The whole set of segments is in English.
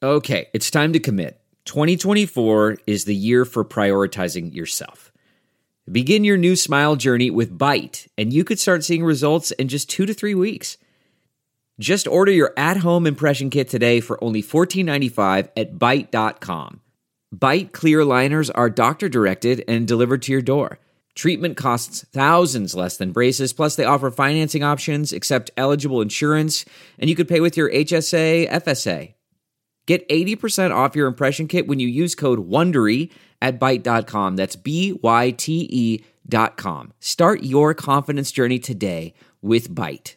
Okay, it's time to commit. 2024 is the year for prioritizing yourself. Begin your new smile journey with Byte, and you could start seeing results in just 2 to 3 weeks. Just order your at-home impression kit today for only $14.95 at Byte.com. Byte clear liners are doctor-directed and delivered to your door. Treatment costs thousands less than braces, plus they offer financing options, accept eligible insurance, and you could pay with your HSA, FSA. Get 80% off your impression kit when you use code WONDERY at Byte.com. That's BYTE.com. Start your confidence journey today with Byte.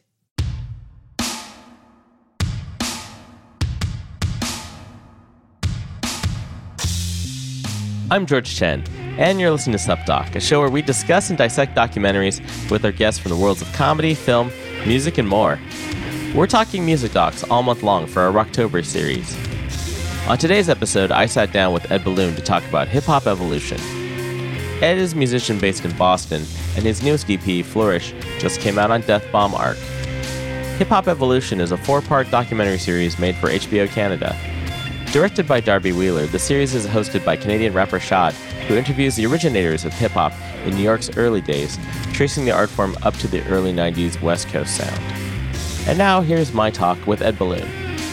I'm George Chen, and you're listening to SupDoc, a show where we discuss and dissect documentaries with our guests from the worlds of comedy, film, music, and more. We're talking music docs all month long for our Rocktober series. On today's episode, I sat down with Ed Balloon to talk about hip-hop evolution. Ed is a musician based in Boston, and his newest EP, Flourish, just came out on Death Bomb Arc. Hip-Hop Evolution is a 4-part documentary series made for HBO Canada. Directed by Darby Wheeler, the series is hosted by Canadian rapper Shad, who interviews the originators of hip-hop in New York's early days, tracing the art form up to the early 90s West Coast sound. And now, here's my talk with Ed Balloon.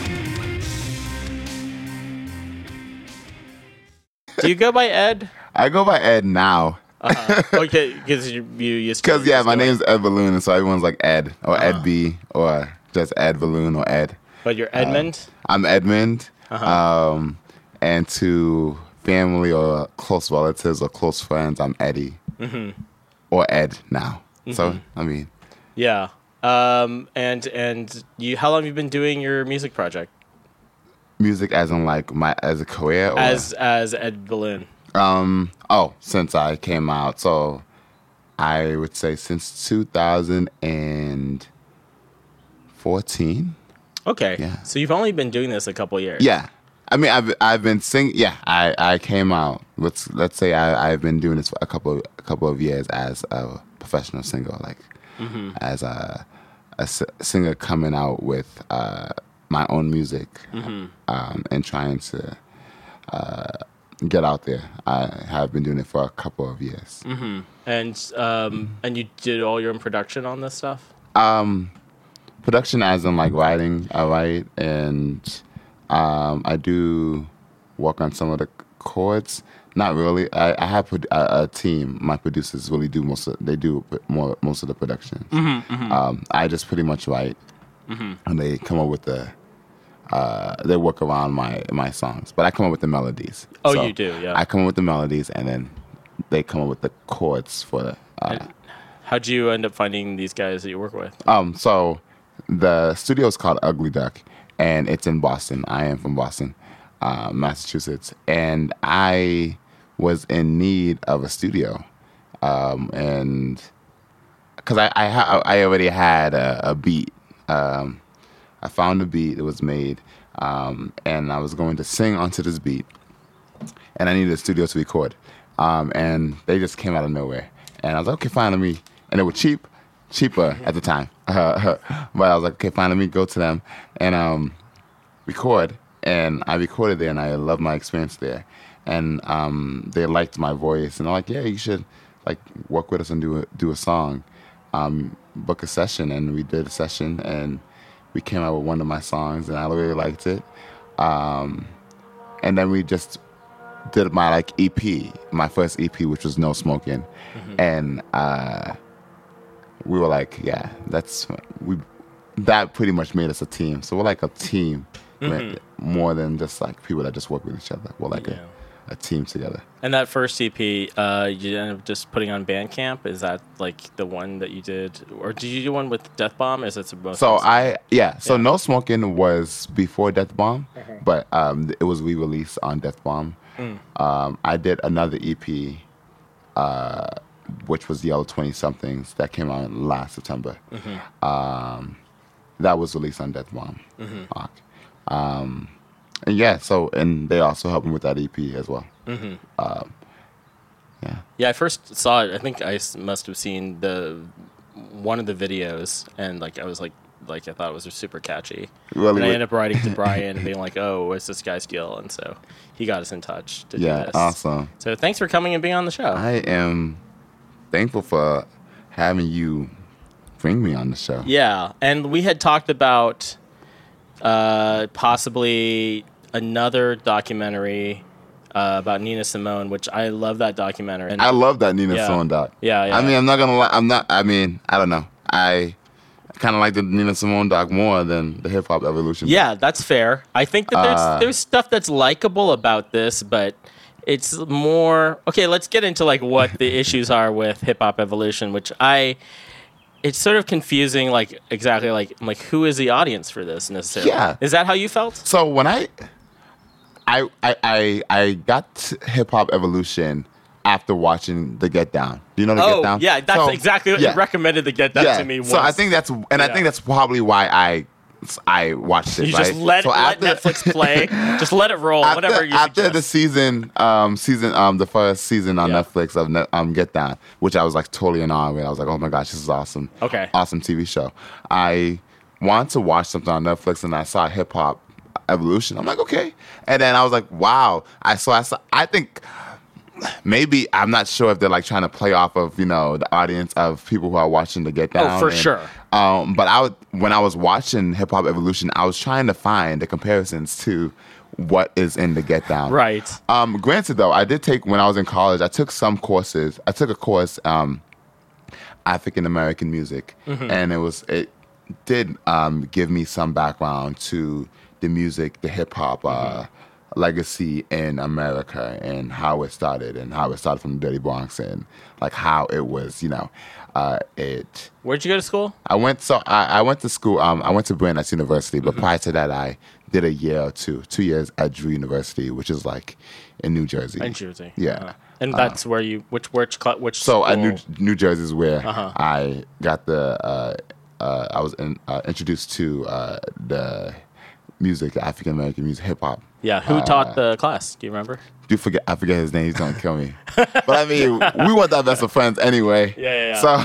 Do you go by Ed? I go by Ed now. Okay, because you used to... Because, yeah, my name's Ed Balloon, and so everyone's like Ed, or Ed B, or just Ed Balloon, or Ed. But you're Edmund? I'm Edmund. And to family or close relatives or close friends, I'm Eddie. Mm-hmm. Or Ed now. Mm-hmm. So, I mean... Yeah. And you, how long have you been doing your music project? Music as in like as a career? Or? As Ed Balloon. Since I came out. So I would say since 2014. Okay. Yeah. So you've only been doing this a couple years. Yeah. I mean, I've been singing. Yeah, I came out. Let's say I've been doing this for a couple of years as a professional singer, like as a singer coming out with my own music and trying to get out there. I have been doing it for a couple of years. Mm-hmm. And you did all your own production on this stuff? Production as in like writing. I write and I do work on some of the chords. Not really. I have a team. My producers really do most of the production. I just pretty much write, and they come up with they work around my songs. But I come up with the melodies. Oh, so you do, yeah. I come up with the melodies, and then they come up with the chords for the... How'd you end up finding these guys that you work with? So the studio is called Ugly Duck, and it's in Boston. I am from Boston, Massachusetts. And I was in need of a studio. And because I already had a beat. I found a beat, it was made, and I was going to sing onto this beat, and I needed a studio to record, and they just came out of nowhere, and I was like, okay, fine, and they were cheaper at the time, but I was like, okay, fine, let me go to them, and record, and I recorded there, and I loved my experience there, and they liked my voice, and they're like, yeah, you should, like, work with us and do a song, book a session, and we did a session, and we came out with one of my songs, and I really liked it. And then we just did my EP, my first EP, which was No Smoking. And we were like, yeah, that pretty much made us a team. So we're like a team, more than just like people that just work with each other. We're like a team together. And that first EP, you ended up just putting on Bandcamp. Is that like the one that you did, or did you do one with Death Bomb? Is it both? So No Smoking was before Death Bomb, but it was re-released on Death Bomb. I did another EP, which was Yellow 20-somethings that came out last September. That was released on Death Bomb. And and they also helped me with that EP as well. Yeah, I first saw it. I think I must have seen one of the videos, and like I was like like I thought it was super catchy. Really? And I ended up writing to Brian and being like, "Oh, what's this guy's deal?" And so he got us in touch to do Yeah, this. awesome. So thanks for coming and being on the show. I am thankful for having you bring me on the show. Yeah, and we had talked about possibly another documentary about Nina Simone, which I love that documentary. And I love that Nina Yeah. Simone doc. Yeah, yeah. I mean, I'm not gonna lie. I don't know. I kind of like the Nina Simone doc more than the Hip Hop Evolution. Yeah, that's fair. I think that there's stuff that's likable about this, but it's more okay. Let's get into like what the issues are with Hip Hop Evolution, which it's sort of confusing. Like exactly like who is the audience for this necessarily? Yeah. Is that how you felt? So when I got Hip Hop Evolution after watching The Get Down. Do you know The Get Down? Yeah, that's exactly what you recommended to get that to me. So I think that's probably why I watched it. You right? just let Netflix play. Just let it roll. Whatever you after suggest. the season, the first season on Netflix of Get Down, which I was like totally in awe with. I was like, oh my gosh, this is awesome. Okay. Awesome TV show. I wanted to watch something on Netflix, and I saw Hip Hop Evolution. I'm like, okay, and then I was like, wow. I think. Maybe I'm not sure if they're like trying to play off of the audience of people who are watching The Get Down. Oh, for sure. But when I was watching Hip Hop Evolution, I was trying to find the comparisons to what is in The Get Down. Right. Granted, though, I did take when I was in college. I took some courses. I took a course, African American music, and it did give me some background to the music, the hip hop. Legacy in America and how it started from the Dirty Bronx and like how it was, Where'd you go to school? I went to school. I went to Brandeis University, but prior to that, I did a year or 2 years at Drew University, which is like in New Jersey. In Jersey. Yeah. And that's where you which So school? New Jersey is where I got I was introduced to the music, African American music, hip hop. Yeah, who taught the class? Do you remember? I forget his name. He's gonna kill me. But I mean, we weren't that best of friends anyway. Yeah. So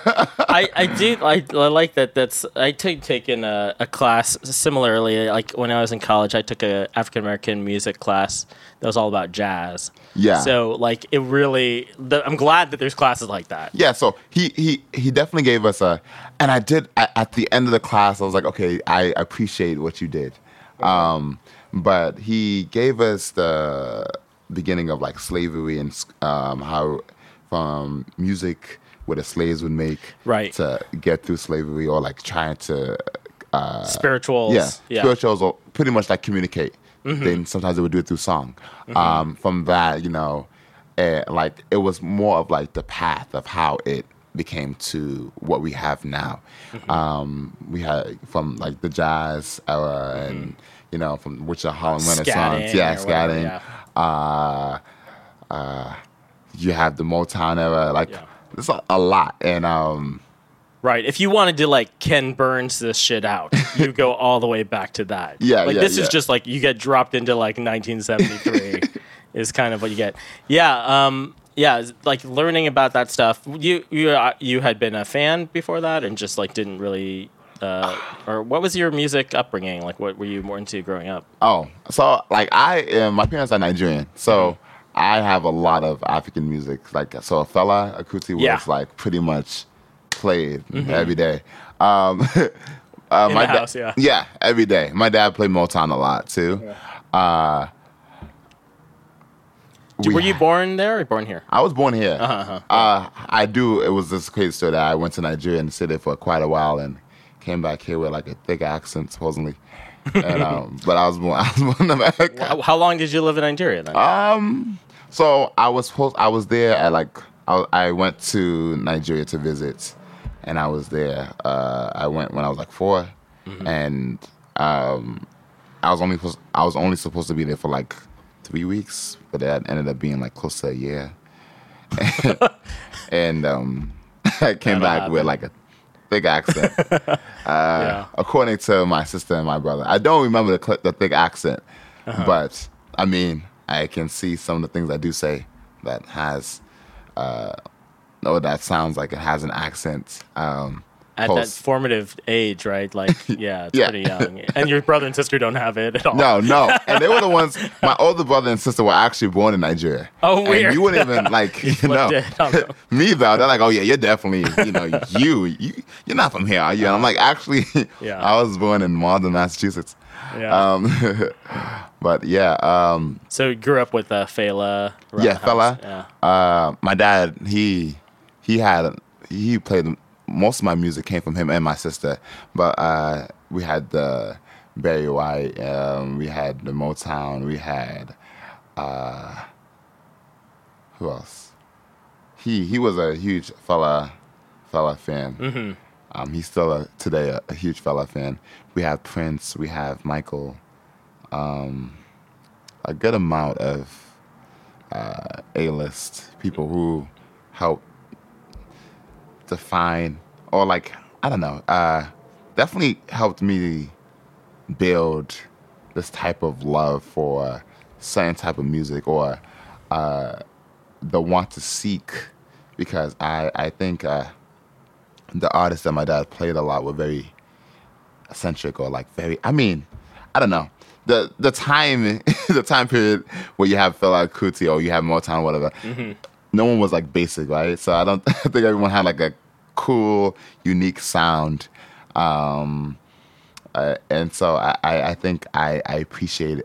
I like that. I taken a class similarly. Like when I was in college, I took a African American music class that was all about jazz. Yeah. So like it really, I'm glad that there's classes like that. Yeah. So he definitely gave us and I did at the end of the class. I was like, okay, I appreciate what you did. But he gave us the beginning of like slavery and how from music what the slaves would make to get through slavery or like trying to spirituals. Yeah, spirituals or pretty much like communicate. Then sometimes they would do it through song. From that, like it was more of like the path of how it became to what we have now. We had from like the jazz era and from which the Harlem Renaissance, scatting. You have the Motown era, like there's a lot, and right. If you wanted to like Ken Burns this shit out, you go all the way back to that. This is just like you get dropped into like 1973 is kind of what you get. Like learning about that stuff. You had been a fan before that, and just like didn't really. Or what was your music upbringing? Like, what were you more into growing up? Oh, so like my parents are Nigerian, so I have a lot of African music. Like, so Fela Kuti was like pretty much played every day. In the house, yeah, every day. My dad played Motown a lot too. Yeah. Were you born there or born here? I was born here. I do. It was this crazy story that I went to Nigeria and stayed there for quite a while and came back here with like a thick accent supposedly. And, but I was born in America. How long did you live in Nigeria then? So I was there at like I went to Nigeria to visit, and I was there. I went when I was like 4, and I was only supposed to be there for like 3 weeks, but that ended up being like close to a year. And I came back with like a thick accent. According to my sister and my brother, I don't remember the thick accent, but I mean, I can see some of the things I do say that has, that sounds like it has an accent. at that formative age, right? Like, yeah, it's Yeah. pretty young. And your brother and sister don't have it at all. No. And they were the ones, my older brother and sister were actually born in Nigeria. Oh, And weird. you wouldn't even, like, flipped it on them. Me, though, they're like, oh, yeah, you're definitely, you're not from here, are you? And I'm like, actually, Yeah. I was born in Malden, Massachusetts. Yeah. But, yeah. So you grew up with Fela? around Yeah, the house? Fela. Yeah. My dad, he played, most of my music came from him and my sister. But we had the Barry White, we had the Motown, we had, who else? He was a huge Fela fan. Mm-hmm. He's still today a huge Fela fan. We have Prince, we have Michael, a good amount of A-list people who help define, or like, I don't know, definitely helped me build this type of love for certain type of music, or the want to seek, because I think the artists that my dad played a lot were very eccentric, or like very, I don't know. The time the time period where you have Fela Kuti or you have Motown or whatever, no one was like basic, right? So I think everyone had like a cool, unique sound. And so I think I appreciated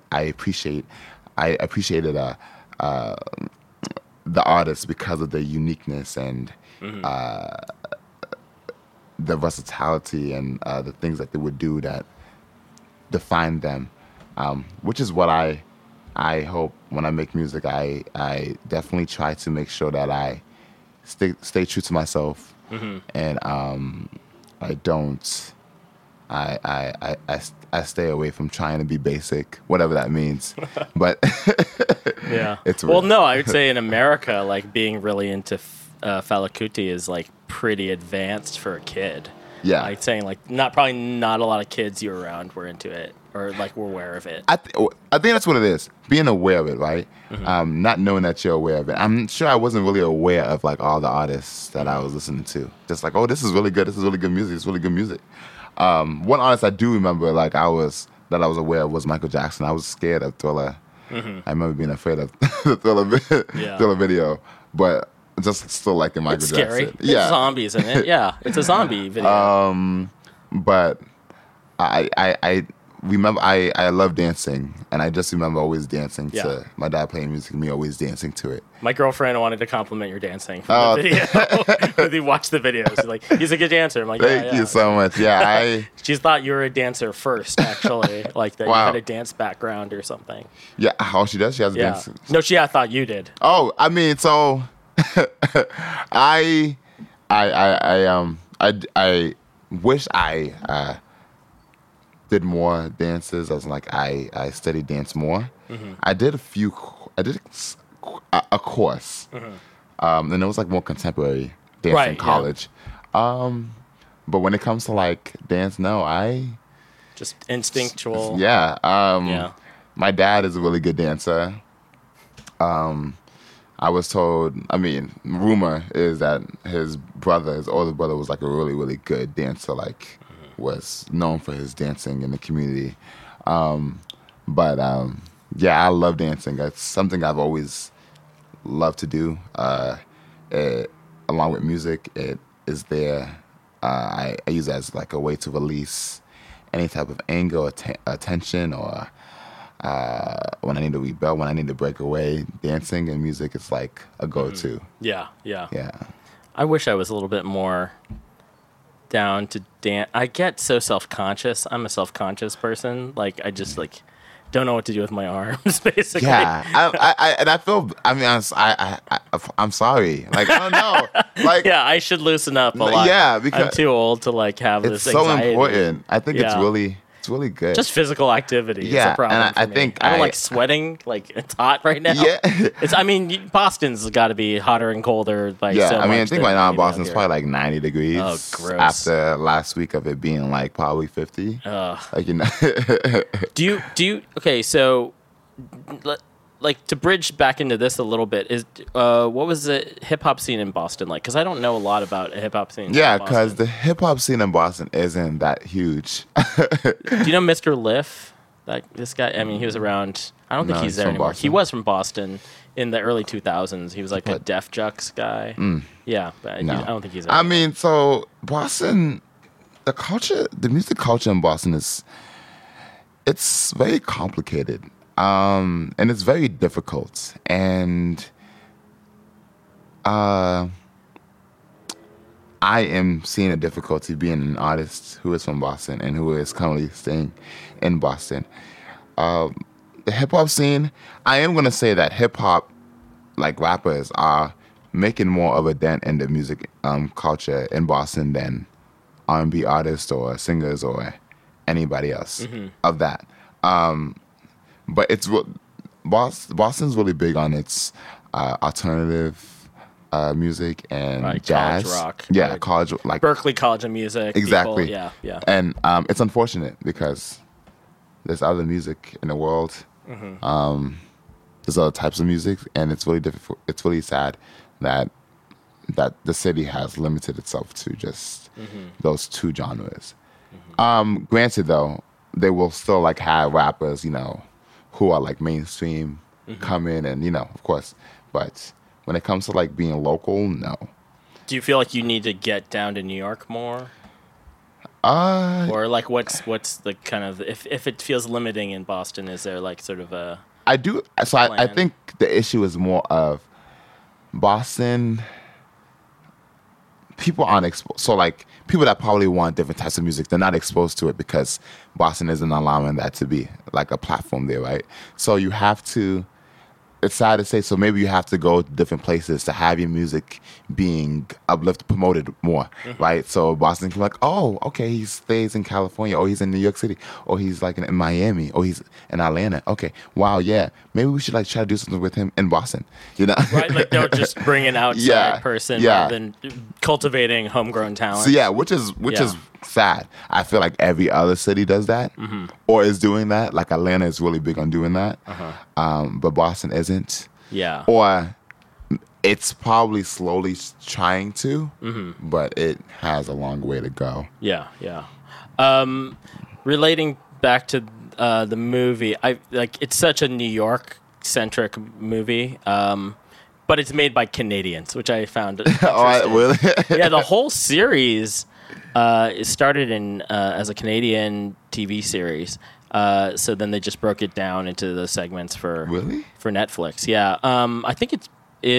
the artists because of their uniqueness and the versatility and the things that they would do that defined them, which is what I hope when I make music. I definitely try to make sure that I stay true to myself, and I don't. I stay away from trying to be basic, whatever that means. But Yeah. it's Well, real. no, I would say in America, like being really into Fela Kuti is like pretty advanced for a kid. Yeah. Like saying like probably not a lot of kids you were around were into it or like were aware of it. I think that's what it is. Being aware of it, right? Not knowing that you're aware of it. I'm sure I wasn't really aware of like all the artists that I was listening to. Just like, oh, this is really good. This is really good music. It's really good music. One artist I do remember, like I was aware of was Michael Jackson. I was scared of Thriller. I remember being afraid of the Thriller video, but just still liking Michael It's scary. Jackson. It's zombies in it. Yeah, it's a zombie video. But I remember I love dancing, and I just remember always dancing to my dad playing music, and me always dancing to it. My girlfriend wanted to compliment your dancing from the video. They watched the videos. She's like, he's a good dancer. I'm like, Thank you so much. Yeah, She thought you were a dancer first, actually. Like that you had a dance background or something. yeah. How she does? She has a Yeah. dance. No, I thought you did. Oh, I mean, so I wish I did more dances. I was like, I studied dance more. I did a course, and it was like more contemporary dance Right, in college. But when it comes to like dance, no, Just instinctual. yeah. Yeah. My dad is a really good dancer. I was told, rumor is that his older brother was like a really, really good dancer, like was known for his dancing in the community. Yeah, I love dancing. It's something I've always loved to do. Along with music, it is there. I use it as like a way to release any type of anger or tension, or when I need to rebel, when I need to break away. Dancing and music is like a go-to. Yeah. Yeah. I wish I was a little bit more down to dance. I get so self-conscious. I'm a self-conscious person. Like, I just, like, don't know what to do with my arms, basically. Yeah, I feel. I'm sorry. Like, I don't know. Like, Yeah, I should loosen up a lot. Yeah, because I'm too old to, like, have it's this so anxiety. important. I think Yeah. it's really good. Just physical activity is Yeah, a problem and for I me. think I don't I- like sweating. Like, it's hot right now. Yeah. Boston's got to be hotter and colder. Like, Yeah, so I much think than right now in maybe Boston out it's here. probably like 90 degrees. Oh, gross. After last week of it being like probably 50. Ugh. Like, you know. Do you? Okay, so like to bridge back into this a little bit, is what was the hip hop scene in Boston like? Because I don't know a lot about a hip hop scene. Yeah, because the hip hop scene in Boston isn't that huge. Do you know Mr. Liff? This guy, I mean, he was around. I don't think he's there anymore. Boston. He was from Boston in the early 2000s. He was like a Def Jux guy. Yeah, but I don't think he's there anymore. I mean, so Boston, the music culture in Boston it's very complicated. And it's very difficult. And I am seeing a difficulty being an artist who is from Boston and who is currently staying in Boston. The hip-hop scene, I am going to say that hip-hop, like rappers, are making more of a dent in the music culture in Boston than R&B artists or singers or anybody else of that. But Boston's really big on its alternative music and jazz, college rock, yeah, college like Berklee College of Music, exactly, people, yeah. And it's unfortunate because there's other music in the world. There's other types of music, and it's really difficult. It's really sad that the city has limited itself to just those two genres. Granted, though, they will still like have rappers, who are like mainstream come in and, of course. But when it comes to like being local, no. Do you feel like you need to get down to New York more? Or like what's the kind of, if it feels limiting in Boston, is there like sort of a... I do. So I think the issue is more of Boston. People aren't exposed. So like people that probably want different types of music, they're not exposed to it because Boston isn't allowing that to be like a platform there, right? So you have to. It's sad to say, so maybe you have to go to different places to have your music being uplifted, promoted more, right? So Boston can be like, oh, okay, he stays in California, or he's in New York City, or he's like in Miami, or he's in Atlanta. Okay, wow, yeah, maybe we should like try to do something with him in Boston, Right, like they'll just bring an outside person rather than cultivating homegrown talent. So yeah, which is sad. I feel like every other city does that or is doing that. Like Atlanta is really big on doing that, but Boston isn't. Yeah. Or it's probably slowly trying to, but it has a long way to go. Yeah, yeah. Relating back to the movie, it's such a New York centric movie. But it's made by Canadians, which I found interesting. Really? Yeah, the whole series it started in as a Canadian TV series. So then they just broke it down into the segments for Netflix. Yeah, I think it's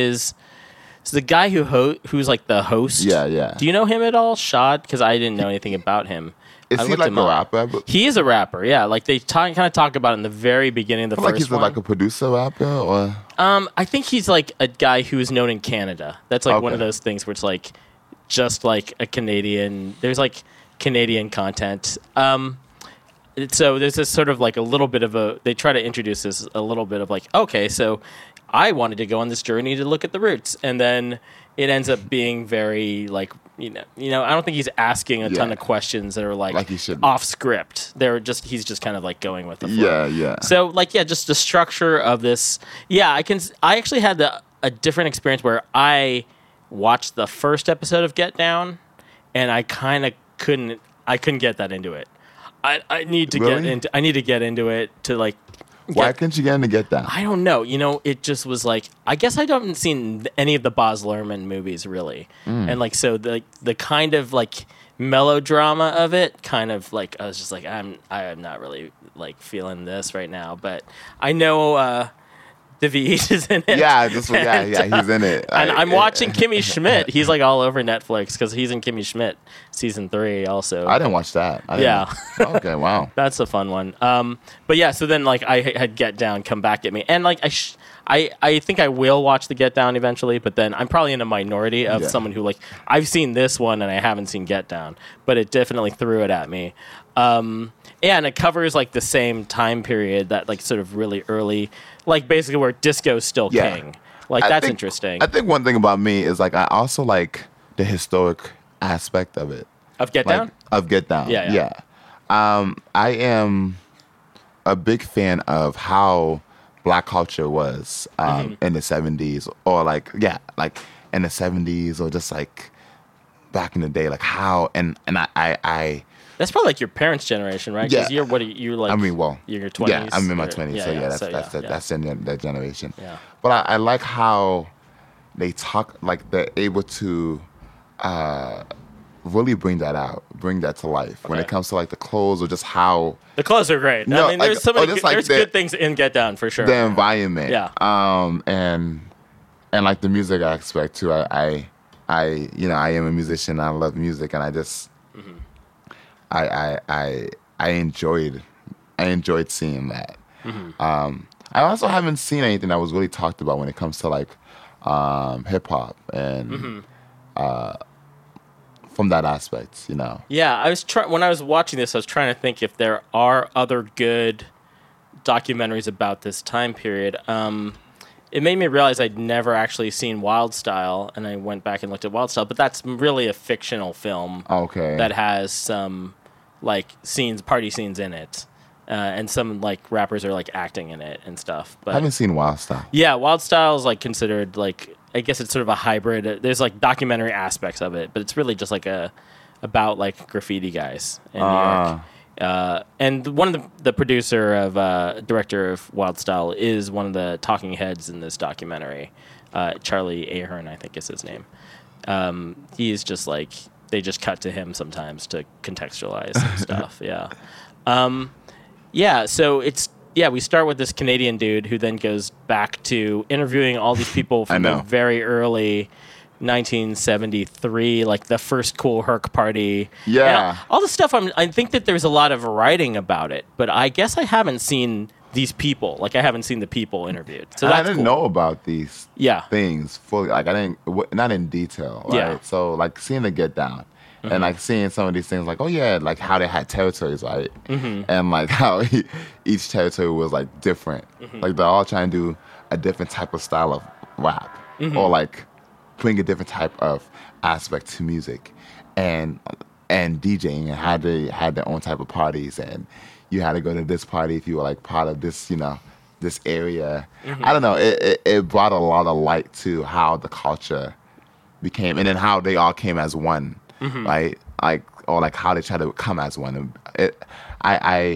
the guy who's like the host. Yeah, yeah. Do you know him at all, Shad? Because I didn't know anything about him. Is he like a rapper? He is a rapper. Yeah, like they kind of talk about it in the very beginning of the first one. Like he's like a producer rapper, or I think he's like a guy who is known in Canada. That's like one of those things where it's like just like a Canadian. There's like Canadian content. So there's this sort of like a little bit of they try to introduce this a little bit of like, okay, so I wanted to go on this journey to look at the roots, and then it ends up being very like, I don't think he's asking a ton of questions that are like off script. He's just kind of like going with the flow. Yeah. So like, just the structure of this. Yeah, I actually had a different experience where I watched the first episode of Get Down, and I kind of couldn't get that into it. I need to get into it to like. Why couldn't you get into Get Down? I don't know. It just was like, I guess I haven't seen any of the Baz Luhrmann movies really, and like so the kind of like melodrama of it, kind of like I was just like I am not really like feeling this right now, but I know David is in it. Yeah, he's in it. And I'm watching Kimmy Schmidt. He's like all over Netflix because he's in Kimmy Schmidt season 3 also. I didn't watch that. Okay, wow. That's a fun one. But yeah, so then like I had Get Down come back at me, and like I think I will watch the Get Down eventually, but then I'm probably in a minority of someone who like I've seen this one and I haven't seen Get Down, but it definitely threw it at me. And it covers like the same time period that like sort of really early, like basically where disco's still king. Like that's interesting. I think one thing about me is like I also like the historic aspect of it. Of Get Down? Of Get Down. Yeah. I am a big fan of how Black culture was in the 70s, or like in the 70s, or just like back in the day, like how and I That's probably like your parents' generation, right? Because Yeah. you're like. I mean, well, you're in your 20s. yeah, I'm in my or- 20s, that's in that generation. Yeah. But I like how they talk, like they're able to really bring that to life when it comes to like the clothes or just how The clothes are great. No, I mean, like- there's so many. just like There's good things in Get Down for sure. the environment. Yeah. And like the music aspect too. I am a musician. I love music, and I just I enjoyed seeing that. I also haven't seen anything that was really talked about when it comes to like hip hop and from that aspect, you know. Yeah, I was when I was watching this, I was trying to think if there are other good documentaries about this time period. It made me realize I'd never actually seen Wild Style, and I went back and looked at Wild Style, but that's really a fictional film. Okay. That has some like party scenes in it, and some like rappers are like acting in it and stuff. But I haven't seen Wild Style. yeah, Wild Style is like considered like, I guess it's sort of a hybrid. There's like documentary aspects of it, but it's really just like about like graffiti guys in New York. And one of the director of Wild Style is one of the talking heads in this documentary. Charlie Ahern, I think is his name. He is just like, they just cut to him sometimes to contextualize some stuff. Yeah. So we start with this Canadian dude who then goes back to interviewing all these people from the very early 1973, like the first Cool Herc party. Yeah. And all the stuff, I think that there's a lot of writing about it, but I guess I haven't seen these people. Like, I haven't seen the people interviewed. So And that's I didn't cool. know about these Yeah. things fully. Like, I didn't, not in detail, right? Yeah. So, like, seeing the Get Down and, like, seeing some of these things, like, oh, yeah, like, how they had territories, right? And, like, how each territory was, like, different. Like, they're all trying to do a different type of style of rap or, like, bring a different type of aspect to music and DJing, and how they had their own type of parties, and you had to go to this party if you were like part of this, you know, this area. I don't know. It brought a lot of light to how the culture became, and then how they all came as one, right? Like, or like how they try to come as one. I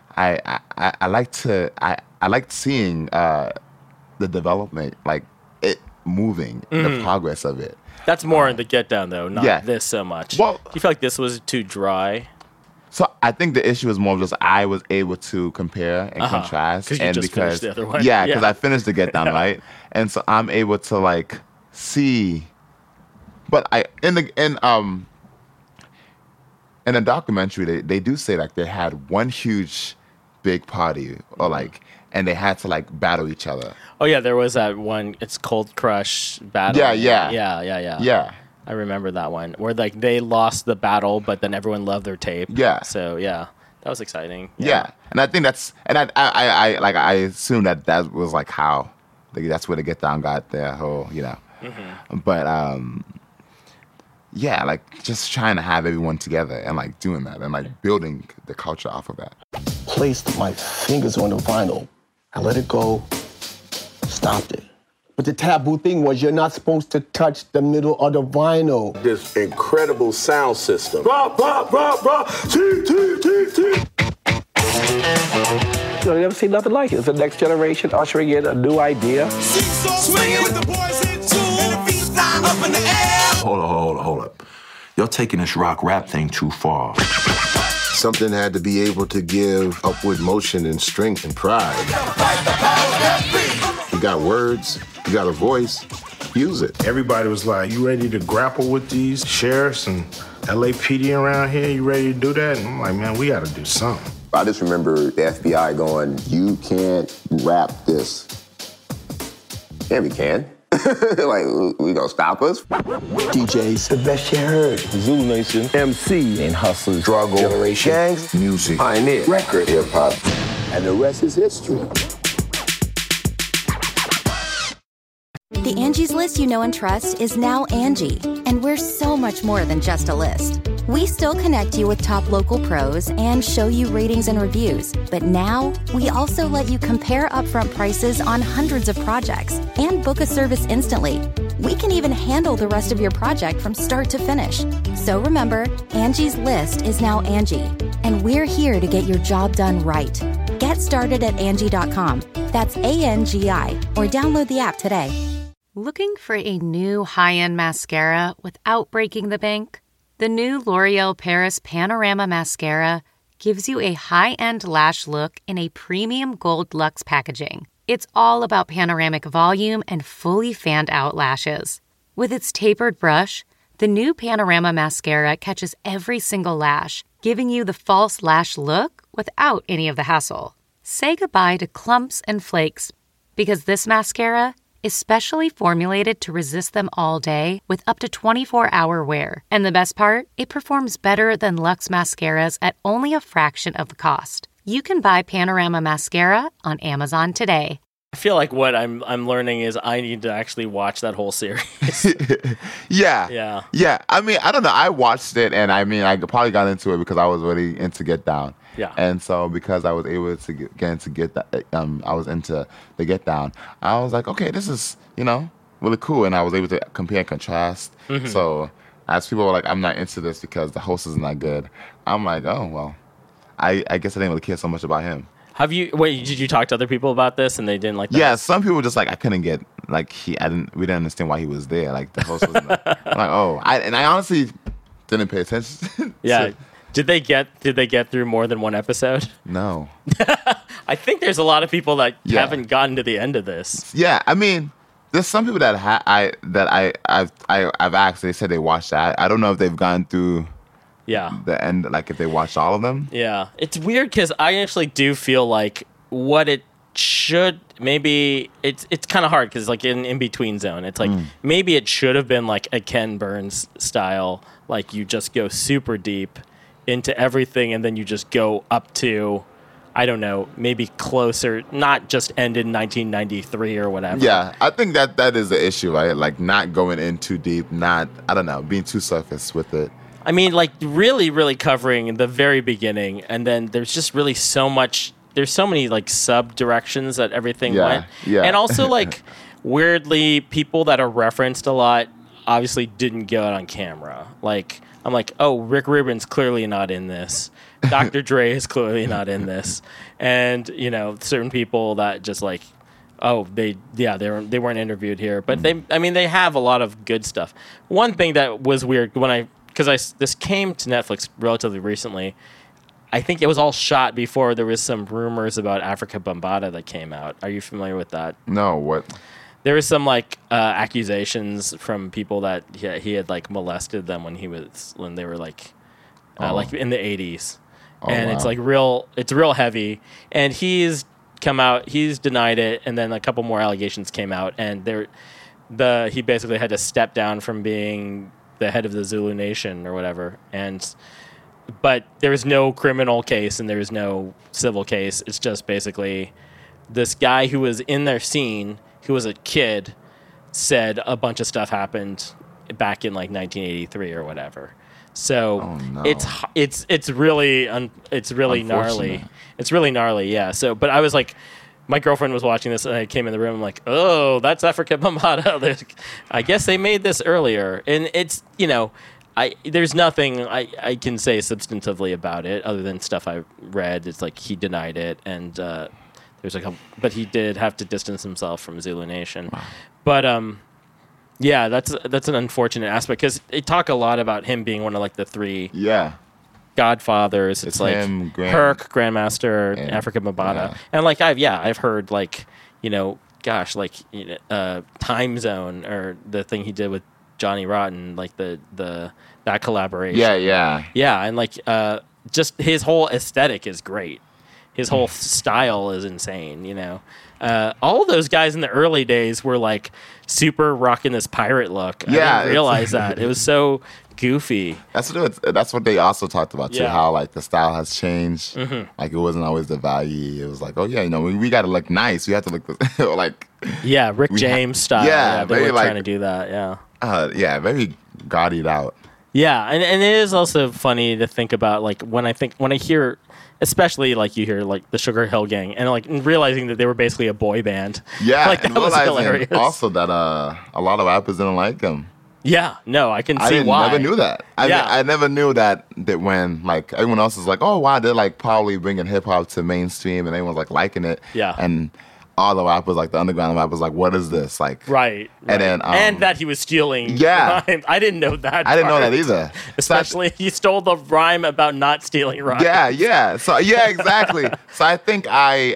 liked seeing the development, like it moving, the progress of it. That's more in the Get Down, though, not this so much. Well, do you feel like this was too dry? So I think the issue is more of just I was able to compare and contrast, 'Cause you and just because finished the other one. yeah, because Yeah. I finished the Get Down, right, and so I'm able to like see. But in the documentary, they do say like they had one huge, big party, or like, and they had to like battle each other. Oh yeah, there was that one. It's Cold Crush battle. Yeah. I remember that one where like they lost the battle, but then everyone loved their tape. Yeah. So yeah, that was exciting. Yeah, and I think that's, and I assume that was like how, like, that's where the Get Down got their whole, you know, but yeah, like just trying to have everyone together and like doing that and like building the culture off of that. Placed my fingers on the vinyl. I let it go, stopped it. But the taboo thing was you're not supposed to touch the middle of the vinyl. This incredible sound system. Rah, rah, rah, rah. T, T, T, T. You never see nothing like it. It's the next generation ushering in a new idea. Swinging with the boys in tune, and the beats flying up in the air. Hold up. You're taking this rock rap thing too far. Something had to be able to give upward motion and strength and pride. You got words, you got a voice, use it. Everybody was like, you ready to grapple with these sheriffs and LAPD around here? You ready to do that? And I'm like, man, we got to do something. I just remember the FBI going, you can't rap this. Yeah, we can. Like, we gonna stop us? DJs, the best you heard. Zulu Nation, MC, and Hustlers, Struggle, Generation, gangs, Music, pioneer, record, Hip-hop. And the rest is history. The Angie's List you know and trust is now Angie, and we're so much more than just a list. We still connect you with top local pros and show you ratings and reviews, but now we also let you compare upfront prices on hundreds of projects and book a service instantly. We can even handle the rest of your project from start to finish. So remember, Angie's List is now Angie, and we're here to get your job done right. Get started at Angie.com. That's ANGI, or download the app today. Looking for a new high-end mascara without breaking the bank? The new L'Oreal Paris Panorama Mascara gives you a high-end lash look in a premium gold luxe packaging. It's all about panoramic volume and fully fanned-out lashes. With its tapered brush, the new Panorama Mascara catches every single lash, giving you the false lash look without any of the hassle. Say goodbye to clumps and flakes, because this mascara is specially formulated to resist them all day with up to 24-hour wear. And the best part? It performs better than Luxe mascaras at only a fraction of the cost. You can buy Panorama Mascara on Amazon today. I feel like what I'm learning is I need to actually watch that whole series. Yeah. I mean, I don't know. I watched it, and I mean, I probably got into it because I was really into Get Down. Yeah. And so because I was able to get into I was into the Get Down. I was like, okay, this is, really cool. And I was able to compare and contrast. Mm-hmm. So as people were like, I'm not into this because the host is not good, I'm like, oh, well, I guess I didn't really care so much about him. Did you talk to other people about this and they didn't like that? Yeah, some people just like, I couldn't get, like, we didn't understand why he was there. Like, the host wasn't there. I'm like, oh, I honestly didn't pay attention. Yeah. Did they get through more than one episode? No. I think there's a lot of people that haven't gotten to the end of this. Yeah, I mean, there's some people that I've asked. They said they watched that. I don't know if they've gone through the end, like if they watched all of them. Yeah, it's weird because I actually do feel like what it should maybe it's kind of hard because like in between zone, it's like maybe it should have been like a Ken Burns style, like you just go super deep into everything and then you just go up to, I don't know, maybe closer, not just end in 1993 or whatever. Yeah, I think that is the issue, right? Like not going in too deep, being too surface with it. I mean, like really, really covering the very beginning, and then there's just really so much, there's so many like sub directions that everything went. Yeah. And also like weirdly, people that are referenced a lot obviously didn't go out on camera. Like, I'm like, oh, Rick Rubin's clearly not in this. Dr. Dre is clearly not in this. And, certain people that just like, oh, they weren't interviewed here. But they have a lot of good stuff. One thing that was weird this came to Netflix relatively recently. I think it was all shot before there was some rumors about Africa Bambaataa that came out. Are you familiar with that? No, what? There was some like accusations from people that he had like molested them when they were like in the 80s. And wow. It's like it's real heavy. And he's come out, he's denied it, and then a couple more allegations came out, and he basically had to step down from being the head of the Zulu Nation or whatever. But there was no criminal case and there was no civil case. It's just basically this guy who was in their scene, who was a kid, said a bunch of stuff happened back in like 1983 or whatever. So it's really gnarly. It's really gnarly, yeah. So, but I was like, my girlfriend was watching this, and I came in the room. I'm like, oh, that's Africa Bambaataa. I guess they made this earlier, and it's there's nothing I can say substantively about it other than stuff I read. It's like he denied it, and but he did have to distance himself from Zulu Nation. Wow. But yeah, that's an unfortunate aspect because they talk a lot about him being one of like the three godfathers. It's like him, Herc, Grandmaster, and Africa Bambaataa, and like I've heard like Time Zone or the thing he did with Johnny Rotten, like that collaboration. Yeah, and like just his whole aesthetic is great. His whole style is insane, all of those guys in the early days were like super rocking this pirate look. I didn't realize that. It was so goofy. That's what they also talked about too, how like the style has changed. Mm-hmm. Like it wasn't always the value. It was like, oh yeah, we got to look nice. We have to look like Yeah, Rick James style. Yeah, they very were like trying to do that. Yeah. Yeah, very gaudied out. Yeah, and it is also funny to think about, like, when I hear, especially like you hear like the Sugar Hill Gang, and like realizing that they were basically a boy band. Yeah, like that and was hilarious. also that a lot of rappers didn't like them. Yeah, no, I can see why. I never knew that. I never knew that when like everyone else is like, oh wow, they're like probably bringing hip hop to mainstream, and everyone's like liking it. Yeah, and all the rappers, like the underground rappers, like, what is this? Like, right. And then and that he was stealing. Yeah, rhymes. I didn't know that. I didn't know that either. Especially he stole the rhyme about not stealing rhymes. Yeah. So yeah, exactly. So I think I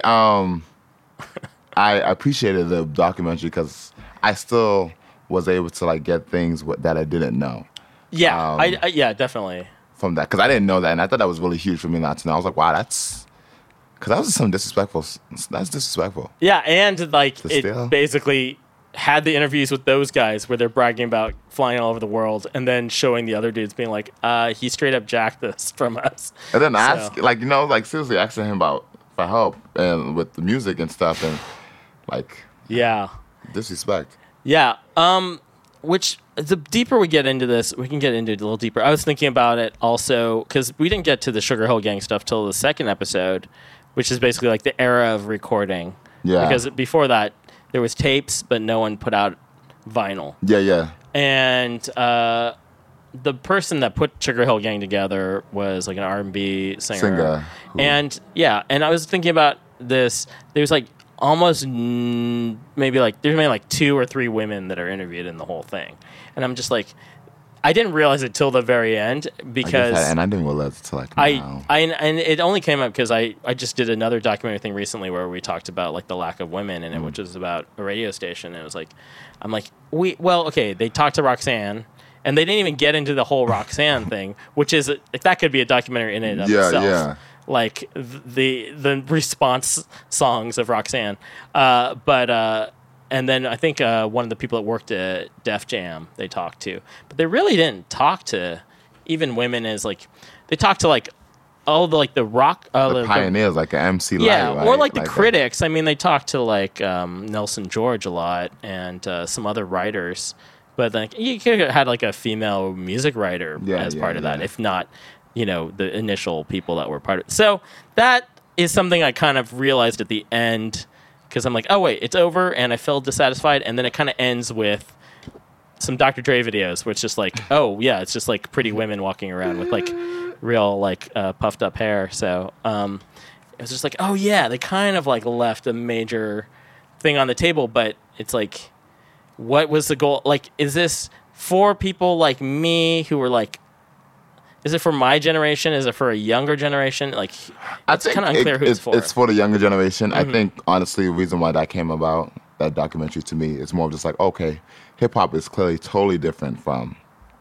appreciated the documentary because I still was able to like get things that I didn't know. Yeah, yeah, definitely. From that, because I didn't know that, and I thought that was really huge for me not to know. I was like, wow, because that was some disrespectful. That's disrespectful. Yeah, and like it basically had the interviews with those guys where they're bragging about flying all over the world, and then showing the other dudes being like, he straight up jacked this from us. And then seriously asking him for help and with the music and stuff, and like, yeah, disrespect. Yeah. Which the deeper we get into this, we can get into it a little deeper. I was thinking about it also because we didn't get to the Sugar Hill Gang stuff till the second episode, which is basically like the era of recording. Yeah. Because before that, there was tapes, but no one put out vinyl. Yeah. And the person that put Sugar Hill Gang together was like an R&B singer. And yeah, and I was thinking about this. There's like almost maybe like 2 or 3 women that are interviewed in the whole thing, and I'm just like, I didn't realize it till the very end because I didn't realize it till like now. And it only came up because I just did another documentary thing recently where we talked about like the lack of women in it, which was about a radio station, and it was like, I'm like, they talked to Roxanne. And they didn't even get into the whole Roxanne thing, which is that could be a documentary in and of itself. Yeah. Like the response songs of Roxanne, and then I think one of the people that worked at Def Jam they talked to, but they really didn't talk to even women as like they talked to like all the like the rock the pioneers like an MC Light, yeah, right? or like the critics. I mean, they talked to like Nelson George a lot and some other writers, but like you could have had like a female music writer as part of that, if not, the initial people that were part of it. So that is something I kind of realized at the end because I'm like, oh, wait, it's over, and I felt dissatisfied, and then it kind of ends with some Dr. Dre videos, which is just like, oh, yeah, it's just like pretty women walking around with like real like puffed up hair. So it was just like, oh, yeah, they kind of like left a major thing on the table, but it's like, what was the goal? Like, is this for people like me who were like, is it for my generation? Is it for a younger generation? Like, it's kind of unclear who it's for. It's for the younger generation. Mm-hmm. I think, honestly, the reason why that came about, that documentary to me, is more of just like, okay, hip-hop is clearly totally different from,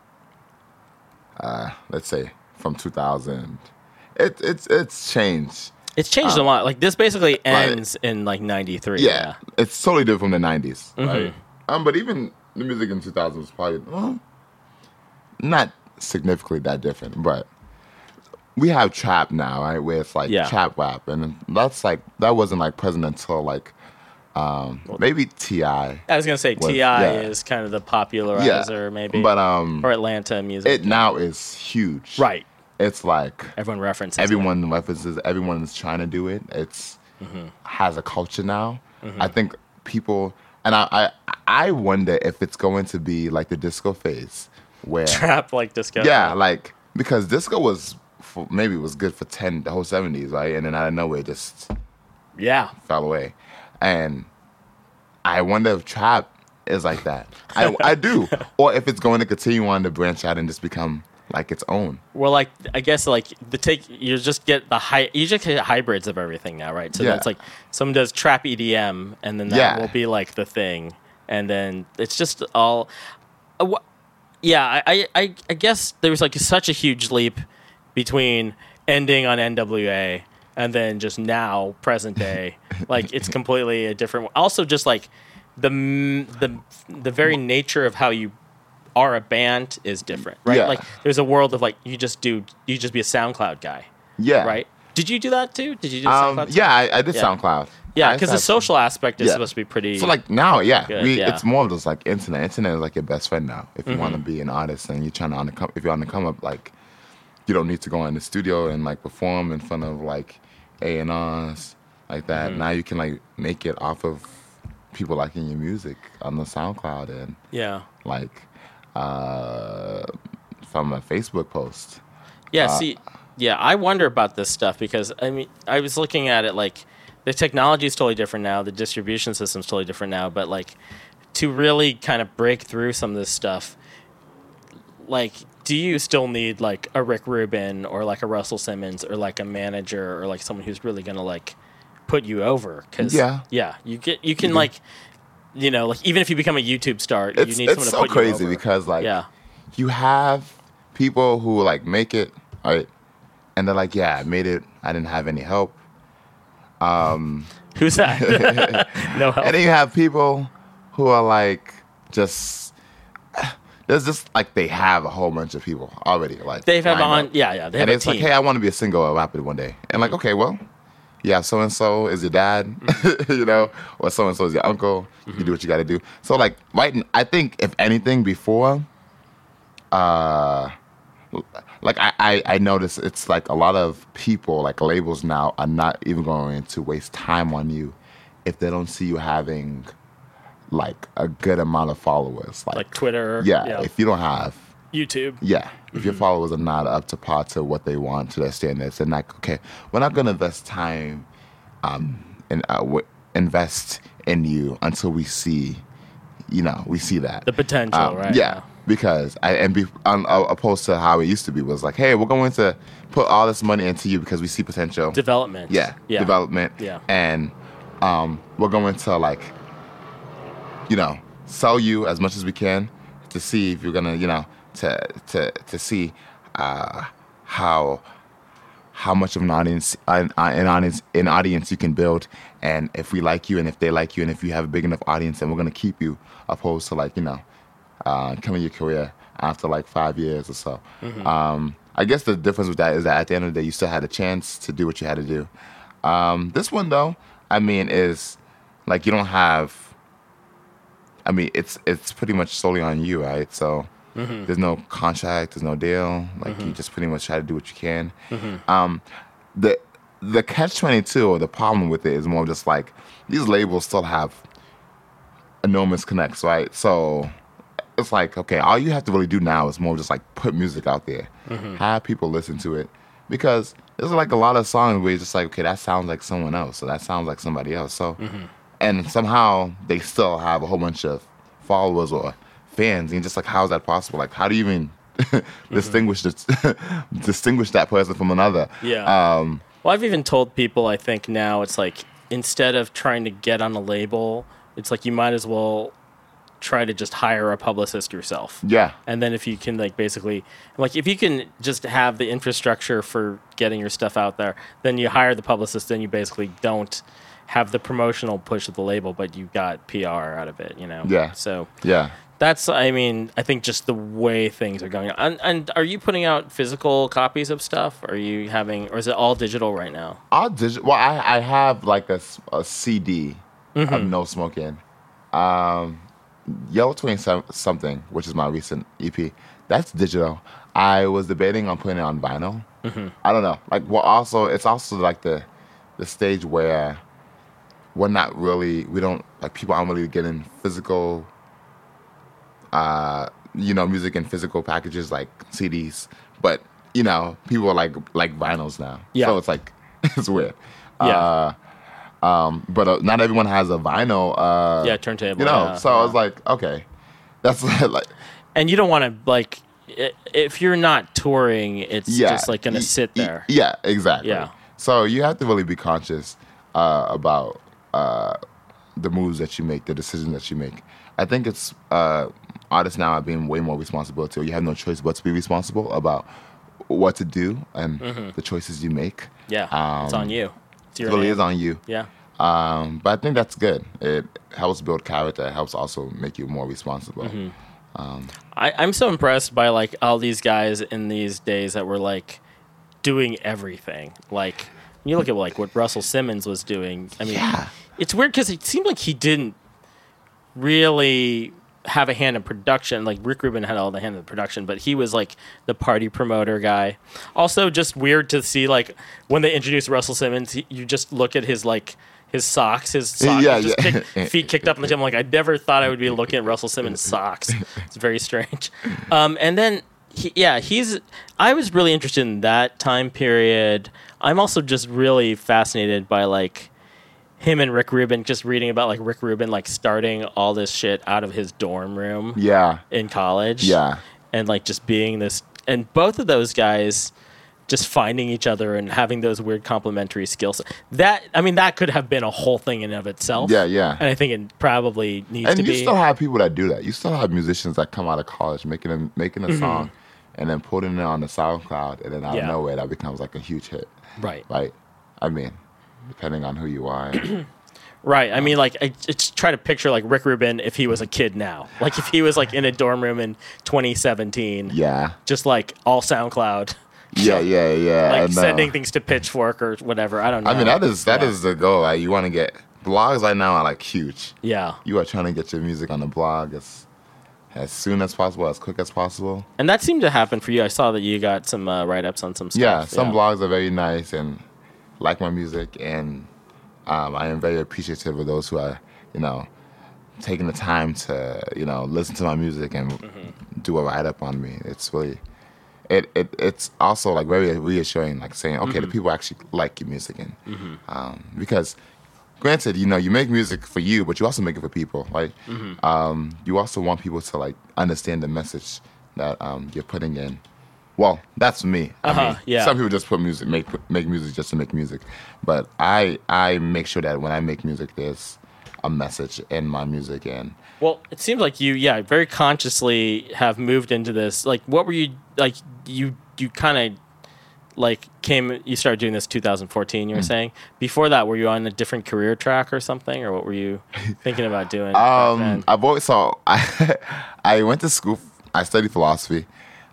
let's say, from 2000. It's changed. It's changed a lot. Like, this basically ends in, like, 93. Yeah, it's totally different from the 90s. Mm-hmm. Right? But even the music in 2000 was probably, not significantly that different, but we have trap now, right? Where it's like trap rap, and that's like that wasn't like present until like maybe T.I. I was gonna say T.I. is kind of the popularizer, maybe, but or Atlanta music. It now is huge, right? It's like everyone references. Everyone is trying to do it. It's has a culture now. Mm-hmm. I think people, and I wonder if it's going to be like the disco phase. Where trap like disco, like because disco was good for the whole 70s, right? And then out of nowhere, it just fell away. And I wonder if trap is like that. I do, or if it's going to continue on to branch out and just become like its own. Well, like I guess like you just get hybrids of everything now, right? So that's like someone does trap EDM, and then that will be like the thing, and then it's just all. Yeah, I guess there was like such a huge leap between ending on NWA and then just now present day. Like it's completely a different. Also, just like the very nature of how you are a band is different, right? Yeah. Like there's a world of like you just be a SoundCloud guy. Yeah. Right. Did you do that too? Did you do SoundCloud? Yeah, I did SoundCloud. Yeah, because the social aspect is supposed to be pretty. So like now, good, it's more of just like internet. Internet is like your best friend now. If you want to be an artist and you're trying to if you're on the come up, like you don't need to go in the studio and like perform in front of like A&Rs like that. Now you can like make it off of people liking your music on the SoundCloud and like from a Facebook post. Yeah, I wonder about this stuff because I mean I was looking at it like. The technology is totally different now. The distribution system is totally different now. But, like, to really kind of break through some of this stuff, like, do you still need, like, a Rick Rubin or, like, a Russell Simmons or, like, a manager or, like, someone who's really going to, like, put you over? Cause, you can, like, you know, like, even if you become a YouTube star, you need someone to put you over. It's so crazy because, like, you have people who, like, make it, right? And they're like, I made it. I didn't have any help. Who's that? No help. And then you have people who are like there's just like they have a whole bunch of people already like they have on they have and it's team. like, hey, I want to be a single rapper one day, and like, okay, well, so and so is your dad, you know, or so and so is your uncle. You do what you got to do. So like I think if anything before like I notice it's like a lot of people, like labels now, are not even going to waste time on you if they don't see you having like a good amount of followers. Like Twitter. Yeah, if you don't have YouTube. Yeah. If your followers are not up to par to what they want, to their standards, then like, okay, we're not gonna invest time and invest in you until we see that. The potential, right? Yeah. Because opposed to how it used to be, was like, hey, we're going to put all this money into you because we see potential. Development. Development. Yeah. And we're going to like, sell you as much as we can to see if you're gonna, to see how much of an audience you can build, and if we like you, and if they like you, and if you have a big enough audience, then we're gonna keep you, opposed to like killing your career after like 5 years or so. I guess the difference with that is that at the end of the day, you still had a chance to do what you had to do. This one though, I mean, is like you don't have. I mean, it's pretty much solely on you, right? So there's no contract, there's no deal. Like you just pretty much try to do what you can. The catch-22 or the problem with it is more just like these labels still have enormous connects, right? So it's like, okay, all you have to really do now is more just like put music out there, have people listen to it, because there's like a lot of songs where you're just like, okay, that sounds like someone else, so that sounds like somebody else. So, and somehow they still have a whole bunch of followers or fans, and just like, how is that possible? Like, how do you even distinguish that person from another? Yeah. Well, I've even told people, I think now it's like, instead of trying to get on a label, it's like you might as well try to just hire a publicist yourself. Yeah. And then if you can like basically, like if you can just have the infrastructure for getting your stuff out there, then you hire the publicist, then you basically don't have the promotional push of the label, but you got PR out of it, Yeah. So yeah. That's, I mean, I think just the way things are going on. And are you putting out physical copies of stuff? Are you having, or is it all digital right now? All digital. Well, I have like a CD of No Smoking. Yellow 20-something, which is my recent EP, that's digital. I was debating on putting it on vinyl. I don't know. Like, well, also, it's also like the stage where we don't, like, people aren't really getting physical, music in physical packages like CDs. But, people are like vinyls now. Yeah. So it's like, it's weird. Yeah. But not everyone has a vinyl. Turntable. So I was like, okay, that's like. And you don't want to like, if you're not touring, it's just like gonna sit there. Yeah, exactly. Yeah. So you have to really be conscious about the moves that you make, the decisions that you make. I think it's artists now are being way more responsible too. You have no choice but to be responsible about what to do and the choices you make. Yeah, it's on you. It really is on you. Yeah. But I think that's good. It helps build character. It helps also make you more responsible. I'm so impressed by like all these guys in these days that were like doing everything. Like when you look at like what Russell Simmons was doing. I mean, It's weird because it seemed like he didn't really have a hand in production. Like Rick Rubin had all the hand in the production, but he was like the party promoter guy. Also, just weird to see like when they introduced Russell Simmons, you just look at his socks, feet kicked up in the gym. Like I never thought I would be looking at Russell Simmons' socks. It's very strange. And then I was really interested in that time period. I'm also just really fascinated by like him and Rick Rubin, just reading about like Rick Rubin like starting all this shit out of his dorm room in college. Yeah. And like just being this, and both of those guys just finding each other and having those weird complementary skills. That could have been a whole thing in and of itself. Yeah, yeah. And I think it probably needs to be. And you still have people that do that. You still have musicians that come out of college making a song and then putting it on the SoundCloud, and then out of nowhere that becomes like a huge hit. Right. Like, I mean, depending on who you are. Right. I mean, like, I just try to picture like Rick Rubin if he was a kid now. Like if he was like in a dorm room in 2017. Yeah. Just like all SoundCloud. Yeah. Like and, sending things to Pitchfork or whatever. I don't know. I mean, that is the goal. Like, you want to get blogs right now are like huge. Yeah. You are trying to get your music on the blog as soon as possible, as quick as possible. And that seemed to happen for you. I saw that you got some write-ups on some stuff. Yeah, some blogs are very nice and like my music, and I am very appreciative of those who are, taking the time to, listen to my music and do a write-up on me. It's really, it's also like very reassuring, like saying, okay, the people actually like your music, and because granted, you make music for you, but you also make it for people. Like, you also want people to like understand the message that you're putting in. Well, that's me. I mean, some people just make music just to make music, but I make sure that when I make music, there's a message in my music. And well, it seems like you, very consciously have moved into this. Like, what were you like? You kind of like you started doing this 2014. You were saying before that, were you on a different career track or something, or what were you thinking about doing? I've always I went to school. I studied philosophy.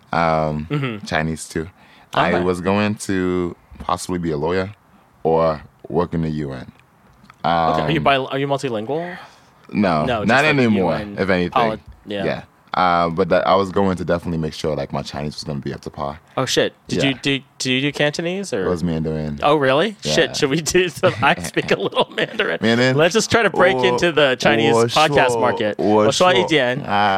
Chinese too. I was going to possibly be a lawyer or work in the UN. Okay. Are you multilingual? No, not like anymore. If anything, yeah. But I was going to definitely make sure like my Chinese was going to be up to par. Oh shit! Did you do Cantonese or? It was Mandarin. Oh really? Yeah. Shit! Should we do some? I speak a little Mandarin. Mandarin. Let's just try to break into the Chinese podcast market. 我说一点.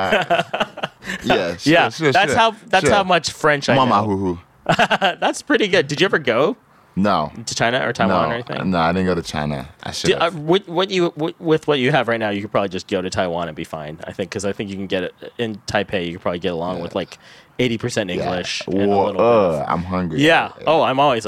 Yeah. Sure, that's how much French I know. That's pretty good. Did you ever go? No. To China or Taiwan or anything? No, I didn't go to China. I should have. With what you have right now, you could probably just go to Taiwan and be fine. I think because you can get it in Taipei. You could probably get along with like 80% English. And a little bit. I'm hungry. Yeah. Oh, I'm always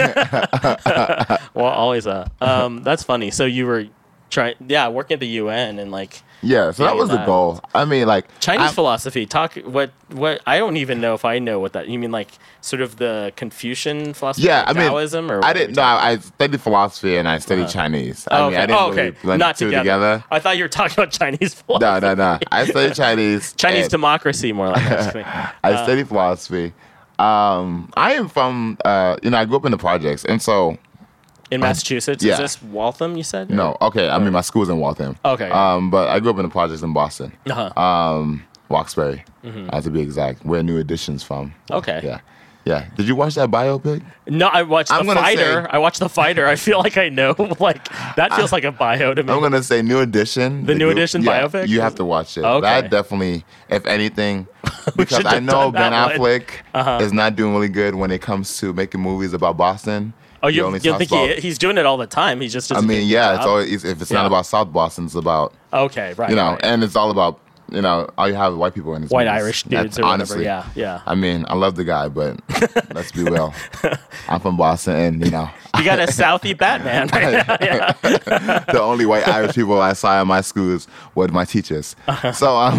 always that's funny. So you were working at the UN and like. Yeah, so that was the goal. I mean, like Chinese philosophy. Talk what I don't even know if I know what that. You mean like sort of the Confucian philosophy? Yeah, I mean, Taoism or I didn't. No, I studied philosophy and I studied Chinese. I mean, I didn't really blend the two together. I thought you were talking about Chinese philosophy. No. I studied Chinese. Chinese democracy, more like. I studied philosophy. I am from. I grew up in the projects, and so. In Massachusetts? Is this Waltham, you said? No. Okay. I mean, my school's in Waltham. Okay. But I grew up in the projects in Boston. Roxbury, to be exact. Where New Edition's from. Okay. Yeah. Did you watch that biopic? No, I watched The Fighter. I watched The Fighter. I feel like I know. Like, that feels like a bio to me. I'm going to say New Edition. The New Edition biopic? You have to watch it. Okay. That definitely, if anything, because I know Ben Affleck is not doing really good when it comes to making movies about Boston. Oh, you think he's doing it all the time? He just doesn't. I mean, it's always, if it's not about South Boston, it's about and it's all about all you have white people in his white movies. Irish dudes or honestly, whatever. Yeah. I mean, I love the guy, but let's be real. I'm from Boston, and you got a Southie Batman. Right now. Yeah. The only white Irish people I saw in my schools were my teachers. So,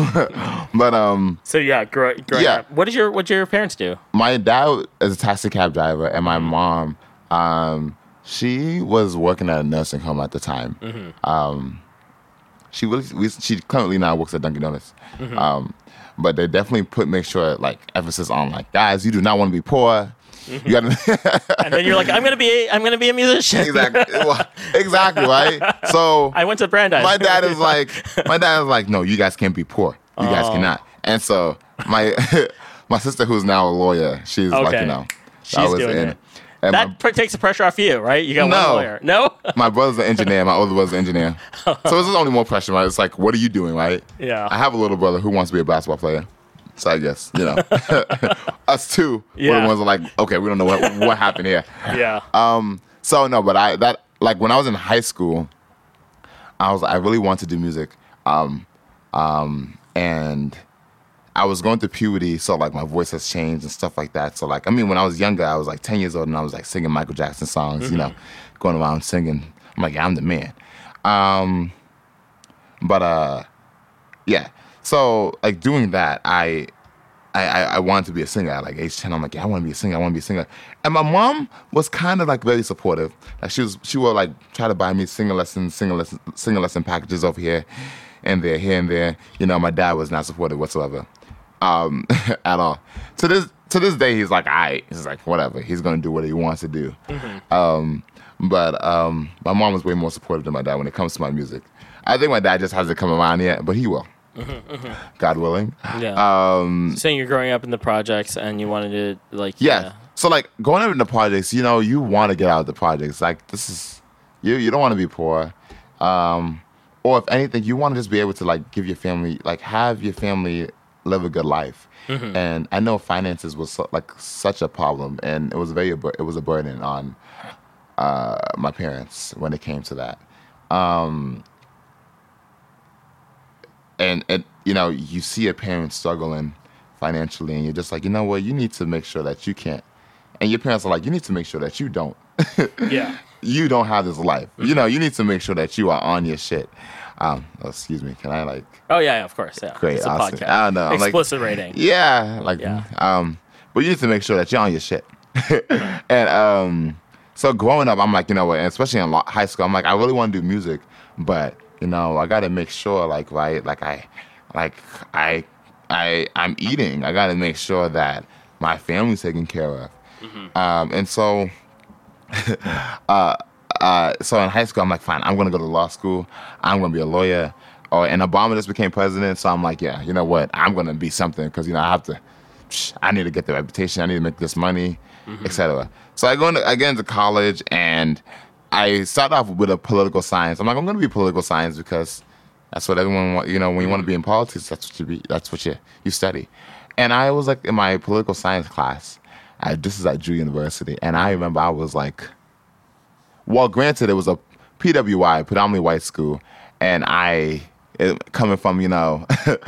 growing up. What did your parents do? My dad is a taxi cab driver, and my mom. She was working at a nursing home at the time. She currently now works at Dunkin' Donuts. But they definitely make sure like emphasis on like, guys, you do not want to be poor. You gotta and then you're like, I'm gonna be a musician. Exactly, right? So I went to Brandeis. My dad is like, no, you guys can't be poor. You guys cannot. And so my sister, who's now a lawyer, she's like, you know, she's doing it. And that takes the pressure off you, right? You got one lawyer. No? My brother's an engineer. My older brother's an engineer. So this is only more pressure, right? It's like, what are you doing, right? Yeah. I have a little brother who wants to be a basketball player. So I guess, you know, us two were the ones that are like, okay, we don't know what happened here. Yeah. So no, but when I was in high school, I really wanted to do music. And I was going through puberty, so like my voice has changed and stuff like that. So like, I mean, when I was younger, I was like 10 years old and I was like singing Michael Jackson songs, you know, going around singing. I'm like, yeah, I'm the man. Yeah. So like doing that, I wanted to be a singer at like age 10. I'm like, yeah, I want to be a singer. And my mom was kind of like very supportive. Like she would like try to buy me singer lesson packages over here and there. You know, my dad was not supportive whatsoever, at all. To this day, he's like, he's like, whatever. He's gonna do what he wants to do. But my mom was way more supportive than my dad when it comes to my music. I think my dad just hasn't come around yet, but he will. God willing. Yeah. Saying you're growing up in the projects and you wanted to like. Yeah. So like going up in the projects, you know, you want to get out of the projects. Like this is, you don't want to be poor. Or if anything, you want to just be able to like give your family, like have your family live a good life. And I know finances was such a problem, and it was a burden on my parents when it came to that. And you know, you see a parent struggling financially, and you're just like, you know what, you need to make sure that you can't. And your parents are like, you need to make sure that you don't. Yeah. You don't have this life. You know, you need to make sure that you are on your shit. Excuse me, can I like? Oh yeah, of course, yeah. Great, it's a awesome. podcast. I don't know. Explicit rating. Yeah, but you need to make sure that you're on your shit. And so growing up, I'm like, you know what, and especially in high school, I'm like, I really want to do music, but you know, I got to make sure, like, right, like I'm eating. I got to make sure that my family's taken care of. And so, so in high school, I'm like, fine, I'm going to go to law school. I'm going to be a lawyer. And Obama just became president. So I'm like, yeah, you know what? I'm going to be something because, you know, I need to get the reputation. I need to make this money, etc. So I get into college, and I started off with a political science. I'm like, I'm going to be political science because that's what everyone wants. You know, when you want to be in politics, that's what you study. And I was like in my political science class. This is at Drew University, and I remember I was like, well, granted, it was a PWI, predominantly white school, and coming from, you know,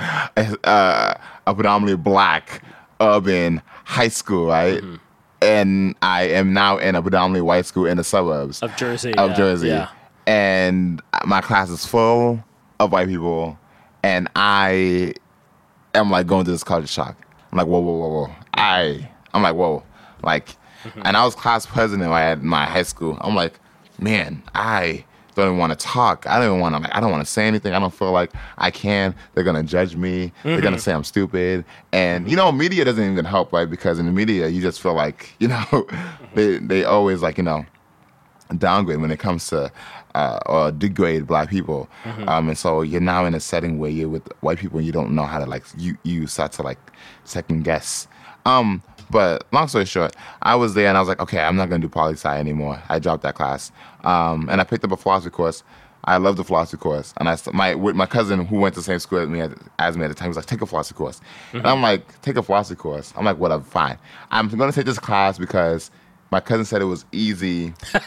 a predominantly black urban high school, right? And I am now in a predominantly white school in the suburbs of Jersey. Yeah. And my class is full of white people, and I am like going through this culture shock. I'm like, whoa. I'm like, whoa. Like, and I was class president at my high school. I'm like, man, I don't even want to talk. I don't want to say anything. I don't feel like I can. They're going to judge me. They're going to say I'm stupid. And, you know, media doesn't even help, right? Because in the media, you just feel like, you know, they always, like, you know, downgrade when it comes to or degrade black people. And so you're now in a setting where you're with white people and you don't know how to, like, you start to, like, second guess. But long story short, I was there and I was like, okay, I'm not going to do poli-sci anymore. I dropped that class. And I picked up a philosophy course. I loved the philosophy course. And my cousin who went to the same school as me at the time was like, take a philosophy course. And I'm like, take a philosophy course? I'm like, whatever, fine. I'm going to take this class because my cousin said it was easy.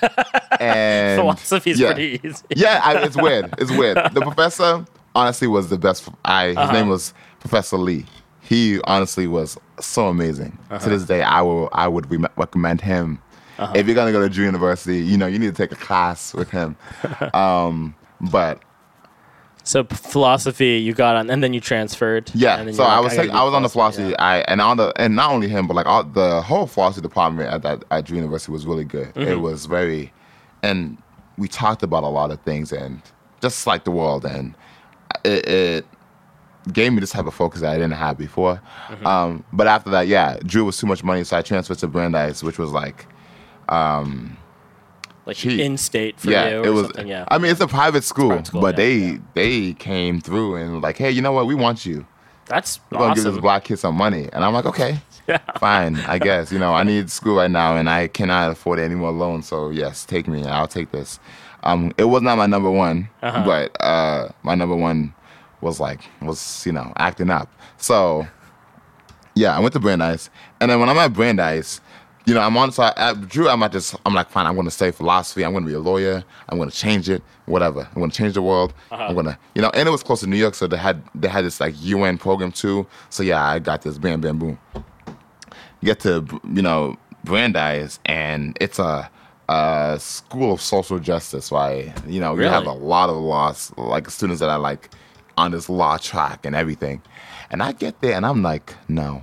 And philosophy's pretty easy. It's weird. It's weird. The professor, honestly, was the best. His name was Professor Lee. He honestly was so amazing. To this day, I would recommend him. If you're gonna go to Drew University, you know, you need to take a class with him. But so philosophy you got on, and then you transferred. Yeah. And then so I was on the philosophy. Yeah. And not only him, but like the whole philosophy department at Drew University was really good. It was very, and we talked about a lot of things and just like the world and it gave me this type of focus that I didn't have before. But after that, yeah, Drew was too much money, so I transferred to Brandeis, which was like cheap. In-state for yeah, you it or was, something, yeah. I mean, it's a private school, but yeah. they came through and were like, hey, you know what? We want you. That's We're going to give awesome. this black kid some money. And I'm like, okay, fine, I guess. You know, I need school right now, and I cannot afford any more loans. So, yes, take me. I'll take this. It was not my number one, but my number one was acting up. So, yeah, I went to Brandeis. And then when I'm at Brandeis, you know, Drew, I'm like, fine, I'm going to study philosophy. I'm going to be a lawyer. I'm going to change it, whatever. I'm going to change the world. I'm going to, you know, and it was close to New York, so they had this, like, UN program, too. So, yeah, I got this, bam, bam, boom. Get to, you know, Brandeis, and it's a school of social justice, right? You know, Really? You have a lot of laws, like, students that are, like, on this law track and everything. And I get there, and I'm like, no.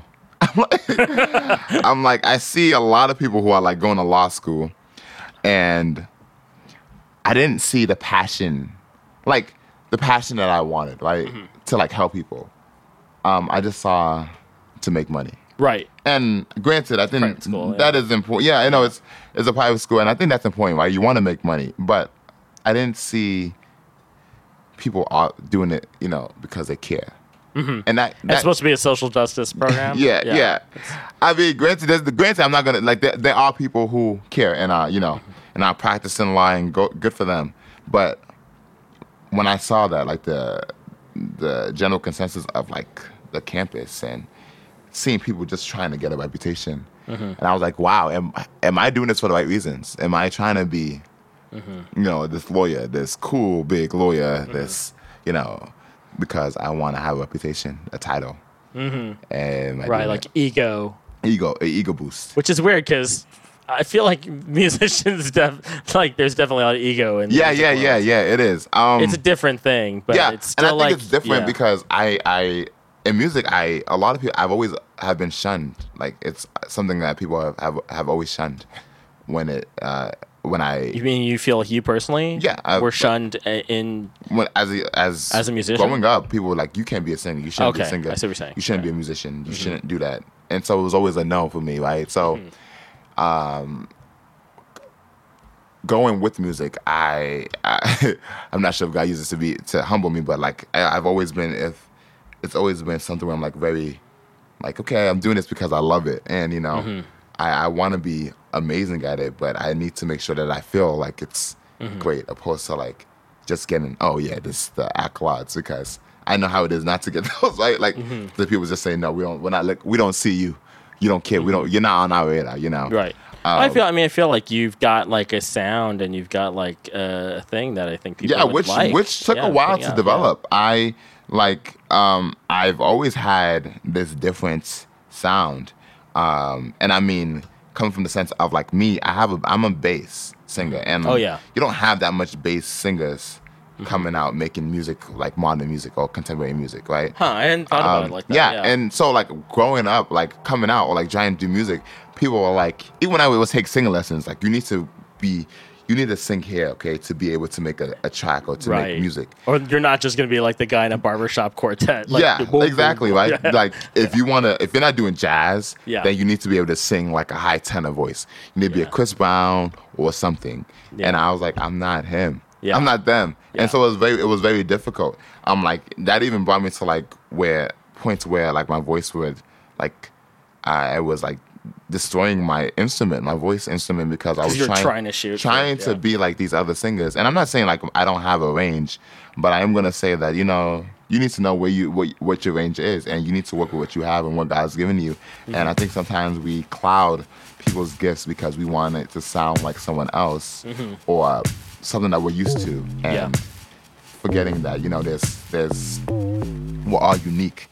I'm like, I see a lot of people who are like going to law school, and I didn't see the passion that I wanted, right? To like help people. I just saw to make money. Right. And granted, I think school, that is important. Yeah, I know it's a private school, and I think that's important, right? You want to make money, but I didn't see people doing it, you know, because they care. And that it's supposed to be a social justice program. yeah. I mean, granted, I'm not gonna like. There are people who care and are, you know, and are practicing law, and good for them. But when I saw that, like the general consensus of like the campus and seeing people just trying to get a reputation, and I was like, wow, am I doing this for the right reasons? Am I trying to be, you know, this lawyer, this cool big lawyer, this, you know, because I want to have a reputation, a title, and right, like ego boost, which is weird because I feel like musicians there's definitely a lot of ego in yeah, it is. It's a different thing, but it's still and I think like it's different because I in music a lot of people I've always have been shunned. Like it's something that people have always shunned when I. You mean you feel like you personally? Yeah, were shunned as a musician. Growing up, people were like, "You can't be a singer. You shouldn't be a singer. I see what you're saying. You shouldn't be a musician. You shouldn't do that." And so it was always a no for me, right? So, going with music, I'm not sure if God uses to humble me, but like I've always been it's always been something where I'm like very, like, okay, I'm doing this because I love it, and you know. I want to be amazing at it, but I need to make sure that I feel like it's great, opposed to like just getting, the accolades, because I know how it is not to get those, right? Like the people just say, no, we don't see you, you don't care, you're not on our radar, you know? Right. I feel like you've got like a sound and you've got like a thing that I think people would like. which took a while to develop. Yeah. I've always had this different sound. And I mean, coming from the sense of like me, I'm a bass singer, and you don't have that much bass singers coming out making music like modern music or contemporary music, right? I hadn't thought about it like that. Yeah, and so like growing up, like coming out or like trying to do music, people were like, even when I would take singing lessons, like you need to sing here, okay, to be able to make a track or to make music. Or you're not just going to be like the guy in a barbershop quartet. Like, exactly, right? Yeah. Like if you're not doing jazz, then you need to be able to sing like a high tenor voice. You need to be a Chris Brown or something. Yeah. And I was like, I'm not him. Yeah. I'm not them. Yeah. And so it was very difficult. I'm like, that even brought me to like points where like my voice would like, I was like, destroying my voice instrument, because I was trying to be like these other singers. And I'm not saying like I don't have a range, but I am gonna say that, you know, you need to know what your range is, and you need to work with what you have and what God's given you. And I think sometimes we cloud people's gifts because we want it to sound like someone else or something that we're used to, and forgetting that, you know, we're all unique.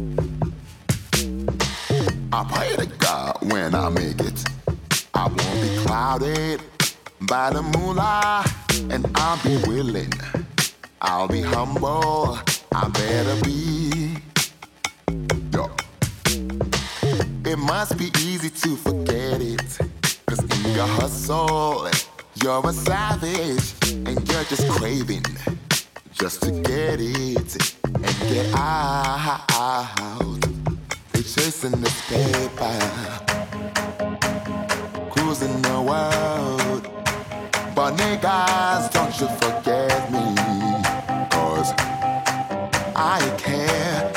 I pray to God when I make it, I won't be clouded by the moonlight, and I'll be willing, I'll be humble, I better be. Yo. It must be easy to forget it, 'cause in your hustle, you're a savage, and you're just craving just to get it. get out. They chasing this paper, cruising the world. But niggas, don't you forget me, 'cause I care.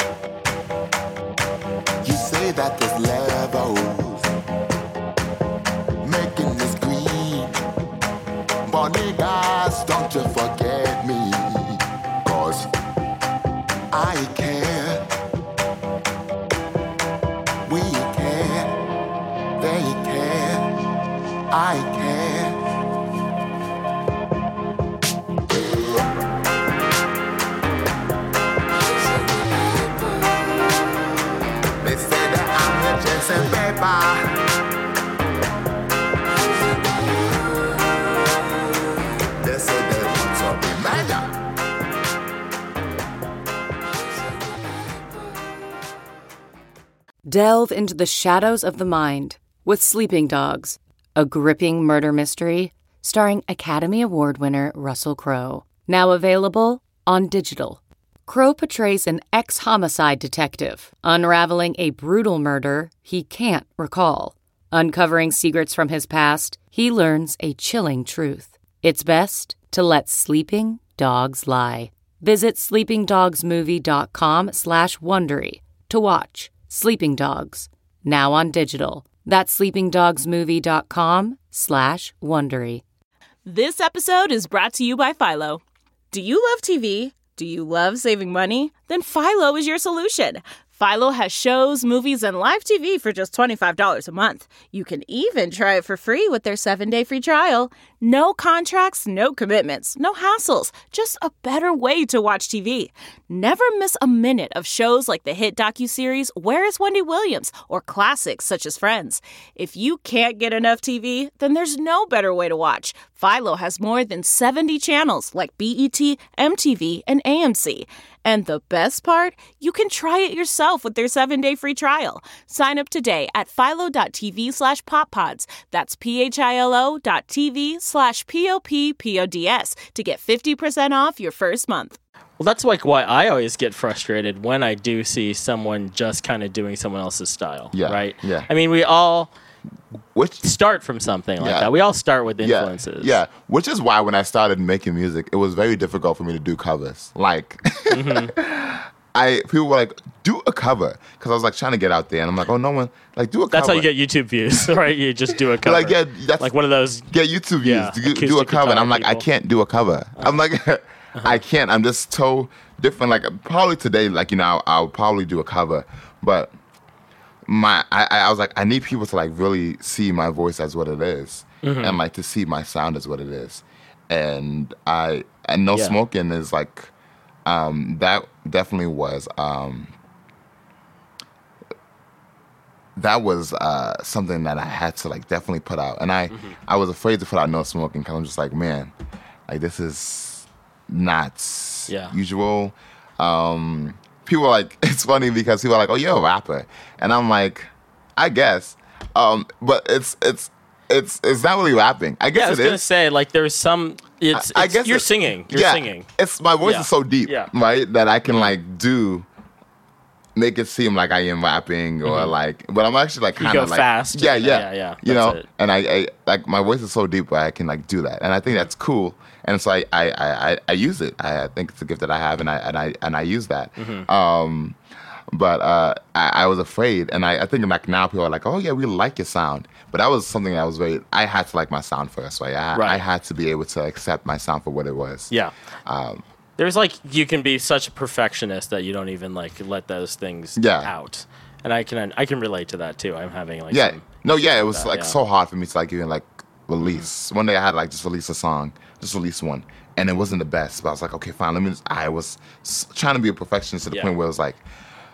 You say that there's levels, making this green. But niggas, don't you forget me, 'cause I care. We care. They care. I care. They say that I'm the Jensen paper. They say they want to be murder. Delve into the shadows of the mind with Sleeping Dogs, a gripping murder mystery starring Academy Award winner Russell Crowe. Now available on digital. Crowe portrays an ex-homicide detective unraveling a brutal murder he can't recall. Uncovering secrets from his past, he learns a chilling truth. It's best to let sleeping dogs lie. Visit sleepingdogsmovie.com/Wondery to watch Sleeping Dogs, now on digital. That's sleepingdogsmovie.com/Wondery. This episode is brought to you by Philo. Do you love TV? Do you love saving money? Then Philo is your solution. Philo has shows, movies, and live TV for just $25 a month. You can even try it for free with their 7-day free trial. No contracts, no commitments, no hassles. Just a better way to watch TV. Never miss a minute of shows like the hit docuseries Where is Wendy Williams? Or classics such as Friends. If you can't get enough TV, then there's no better way to watch. Philo has more than 70 channels like BET, MTV, and AMC. And the best part? You can try it yourself with their 7-day free trial. Sign up today at philo.tv/poppods. That's philo.tv/POPPODS to get 50% off your first month. Well, that's like why I always get frustrated when I do see someone just kind of doing someone else's style. Yeah. Right? Yeah. I mean, we all start from something like that. We all start with influences. Yeah. Which is why when I started making music, it was very difficult for me to do covers. Like, people were like, do a cover. Because I was like trying to get out there. And I'm like, oh, no one, like, do a cover. That's how you get YouTube views, right? You just do a cover. Like, yeah, that's like one of those. Get YouTube views. Do a cover. And I'm like, I can't do a cover. I'm like, I can't. I'm just so different. Like, probably today, like, you know, I'll probably do a cover. But I was like, I need people to like really see my voice as what it is, and like to see my sound as what it is, and No Smoking is like, that definitely was that was something that I had to like definitely put out, and I was afraid to put out No Smoking because I'm just like, man, like this is not usual. People are like, it's funny because people are like, oh, you're a rapper. And I'm like, I guess. But it's not really rapping. I guess I was going to say, like, there's some, I guess you're singing. You're singing. It's, my voice is so deep, right, that I can, like, make it seem like I am rapping or, like, but I'm actually, like, kind of, like. fast. Yeah. You know, and I, like, my voice is so deep where I can, like, do that. And I think that's cool. And so I use it. I think it's a gift that I have, and I use that. But I was afraid, and I think like now people are like, oh yeah, we like your sound. But that was something that was I had to like my sound first, right? I had to be able to accept my sound for what it was. Yeah. There's like, you can be such a perfectionist that you don't even like let those things out. And I can relate to that too. I'm having like it was like so hard for me to like even like release. One day I had to like just release a song. Just release one, and it wasn't the best. But I was like, okay, fine. I was trying to be a perfectionist to the point where it was like,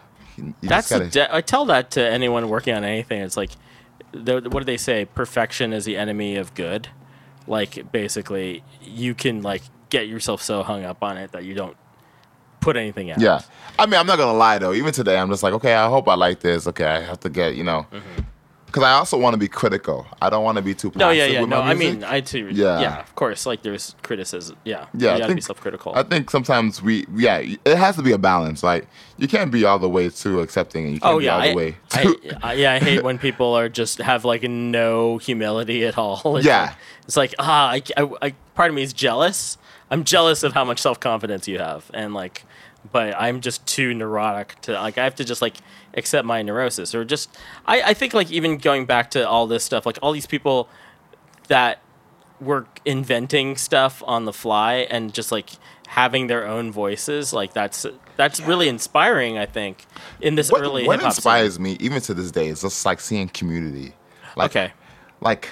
I tell that to anyone working on anything. It's like, what do they say? Perfection is the enemy of good. Like, basically, you can like get yourself so hung up on it that you don't put anything out. Yeah, I mean, I'm not gonna lie though. Even today, I'm just like, okay, I hope I like this. Okay, I have to get, because I also want to be critical. I don't want to be too passive. No, yeah. With No, my I music. mean, I too. Yeah. Yeah, of course. Like, there's criticism. Yeah. Yeah, You gotta be self-critical. I think sometimes it has to be a balance. Like, you can't be all the way too accepting, and you can't be all the way too. I hate when people are just have like no humility at all. It's like I part of me is jealous. I'm jealous of how much self-confidence you have, and like, but I'm just too neurotic to like. I have to just like accept my neurosis, or just I think like even going back to all this stuff, like all these people that were inventing stuff on the fly and just like having their own voices, like that's really inspiring. I think in this early what hip-hop inspires scene. me even to this day is just like seeing community. Like, Okay. Like,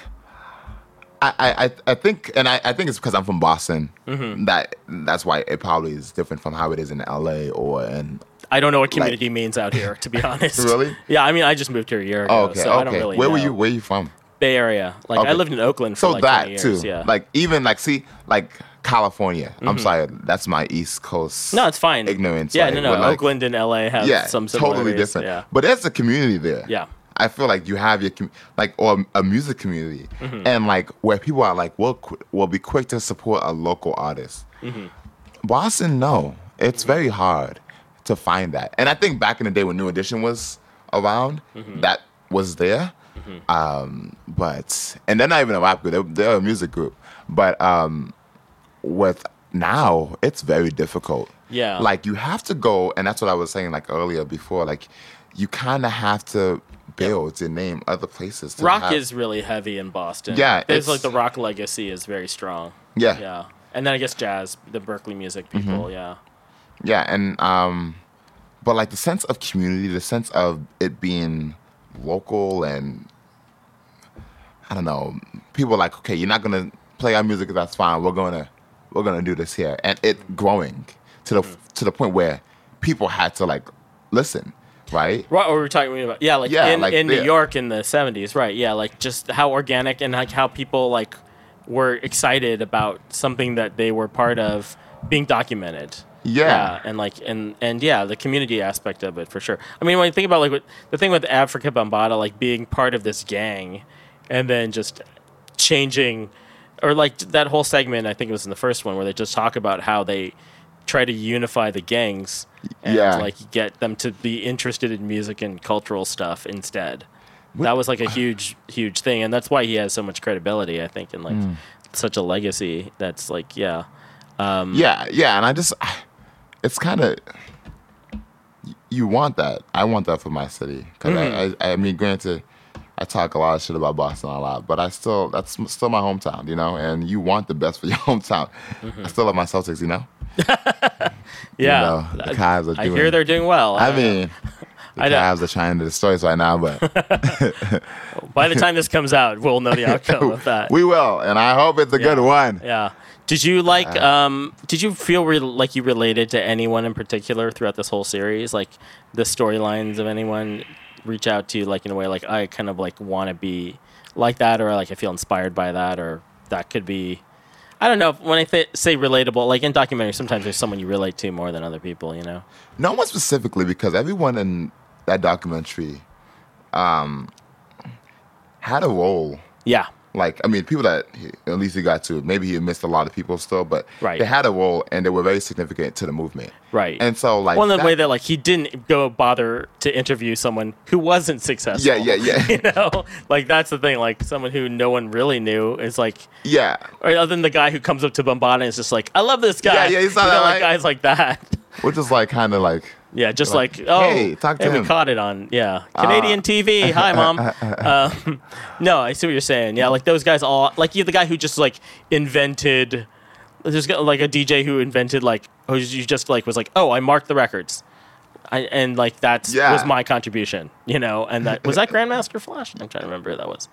I think, and I think it's because I'm from Boston. Mhm. That's why it probably is different from how it is in LA or in. I don't know what community means out here, to be honest. Really? Yeah, I mean, I just moved here a year ago, Oh, okay, so I don't really Where know. were you? Where are you from? Bay Area. Like, I Okay. lived in Oakland for So like that 20 years. too. Yeah. Like even like California. I'm Mhm. sorry, that's my East Coast. No, it's fine. Ignorance. Yeah, like, no. with, like- Oakland and LA have some totally similarities. different. Yeah. But there's a community there. Yeah. I feel like you have your or a music community, Mhm. and like where people are like, will be quick to support a local artist. Mhm. Boston, no, it's very hard to find that. And I think back in the day when New Edition was around, Mhm. that was there. But and they're not even a rap group; they're a music group. But with now, it's very difficult. Yeah. Like you have to go, and that's what I was saying like earlier before. Like you kind of have to build to name other places. To Rock have- is really heavy in Boston. Yeah, There's it's- like the rock legacy is very strong. Yeah. Yeah. And then I guess jazz, the Berkeley music people, Mhm. yeah. Yeah, and but like the sense of community, the sense of it being local, and I don't know, people are like, okay, you're not gonna play our music, that's fine. We're gonna do this here, and it growing to the point where people had to like listen, right? Right, or we're talking about in New yeah. York in the 70s, right? Yeah, like just how organic and like how people like were excited about something that they were part of being documented. Yeah. and like and yeah, the community aspect of it for sure. I mean, when you think about like the thing with Africa Bambaataa, like being part of this gang, and then just changing, or like that whole segment, I think it was in the first one where they just talk about how they try to unify the gangs and like get them to be interested in music and cultural stuff instead. That was like a huge thing, and that's why he has so much credibility, I think, and like such a legacy. That's like yeah, and it's kind of you want that. I want that for my city because I mean, granted, I talk a lot of shit about Boston a lot, but that's still my hometown, you know. And you want the best for your hometown. I still love my Celtics, you know. Yeah, you know, the Cavs are doing. I hear they're doing well. I mean, the Cavs are trying to destroy us right now, but by the time this comes out, we'll know the outcome of that. we will, and I hope it's a good one. Yeah. Did you like? Did you feel like you related to anyone in particular throughout this whole series? Like the storylines of anyone reach out to you, like in a way, like I kind of like want to be like that, or like I feel inspired by that, or that could be. I don't know. When I say relatable, like in documentaries, sometimes there's someone you relate to more than other people. You know. No one specifically, because everyone in that documentary had a role. Yeah. Like, I mean, people that at least he got to, maybe he missed a lot of people still, but Right. they had a role and they were very significant to the movement. Right. And so, like, well, in the way that like he didn't go bother to interview someone who wasn't successful. Yeah. You know, like that's the thing. Like someone who no one really knew is like, yeah. or other than the guy who comes up to Bambaataa and is just like, I love this guy. Yeah, you saw know, that, like right? guys like that. Which is like kind of like, Yeah, just like, like, oh, hey, talk to we him. caught it on, Canadian TV. Hi, Mom. No, I see what you're saying. Yeah, like those guys all, like you're the guy who just like invented, there's like a DJ who invented like, who just like was like, oh, I marked the records. And like that's was my contribution, you know, and that was that Grandmaster Flash. I'm trying to remember who that was.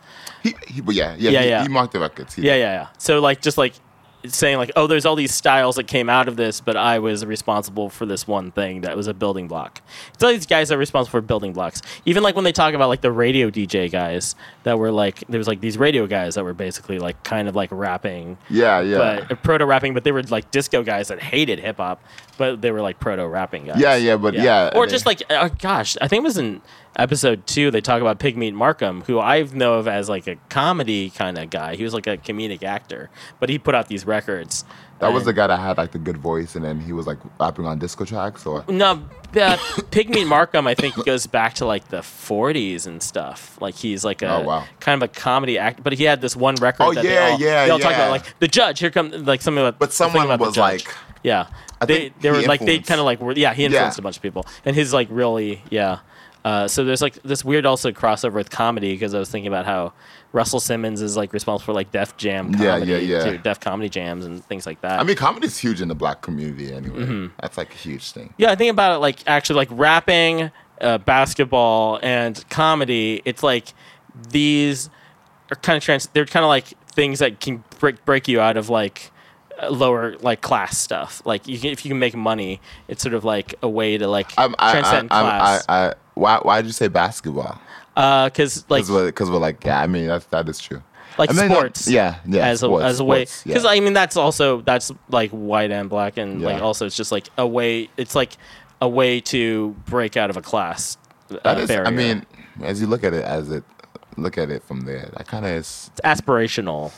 He marked the records. Yeah. So like just like saying like, oh, there's all these styles that came out of this, but I was responsible for this one thing that was a building block. It's all these guys that are responsible for building blocks. Even like when they talk about like the radio DJ guys that were like, there was like these radio guys that were basically like kind of like rapping. Yeah. But proto rapping, but they were like disco guys that hated hip hop. but they were like proto rapping guys. Or just like, gosh, I think it was in episode 2 they talk about Pigmeat Markham, who I know of as like a comedy kind of guy. He was like a comedic actor, but he put out these records. That was the guy that had like the good voice, and then he was like rapping on disco tracks, or no? Pigmeat Markham, I think, goes back to like the 40s and stuff. Like he's like a kind of a comedy actor, but he had this one record. They all talk about, like the judge. Here comes like something about. But someone was like, they were like they kind of like were he influenced a bunch of people, and his like really so there's like this weird also crossover with comedy, because I was thinking about how Russell Simmons is like responsible for like Def Jam comedy, too, Def Comedy Jams and things like that. I mean, comedy's huge in the black community anyway. Mm-hmm. That's like a huge thing. Yeah, I think about it like actually like rapping, basketball, and comedy. It's like these are kind of they're kind of like things that can break you out of like lower like class stuff. Like if you can make money, it's sort of like a way to like transcend class. Why did you say basketball? Because we're like, I mean that is true. Like sports, as a way, because I mean that's like white and black, and like also it's just like a way. It's like a way to break out of a class. That is, barrier. I mean, as you look at it from there, that kind of is. It's aspirational.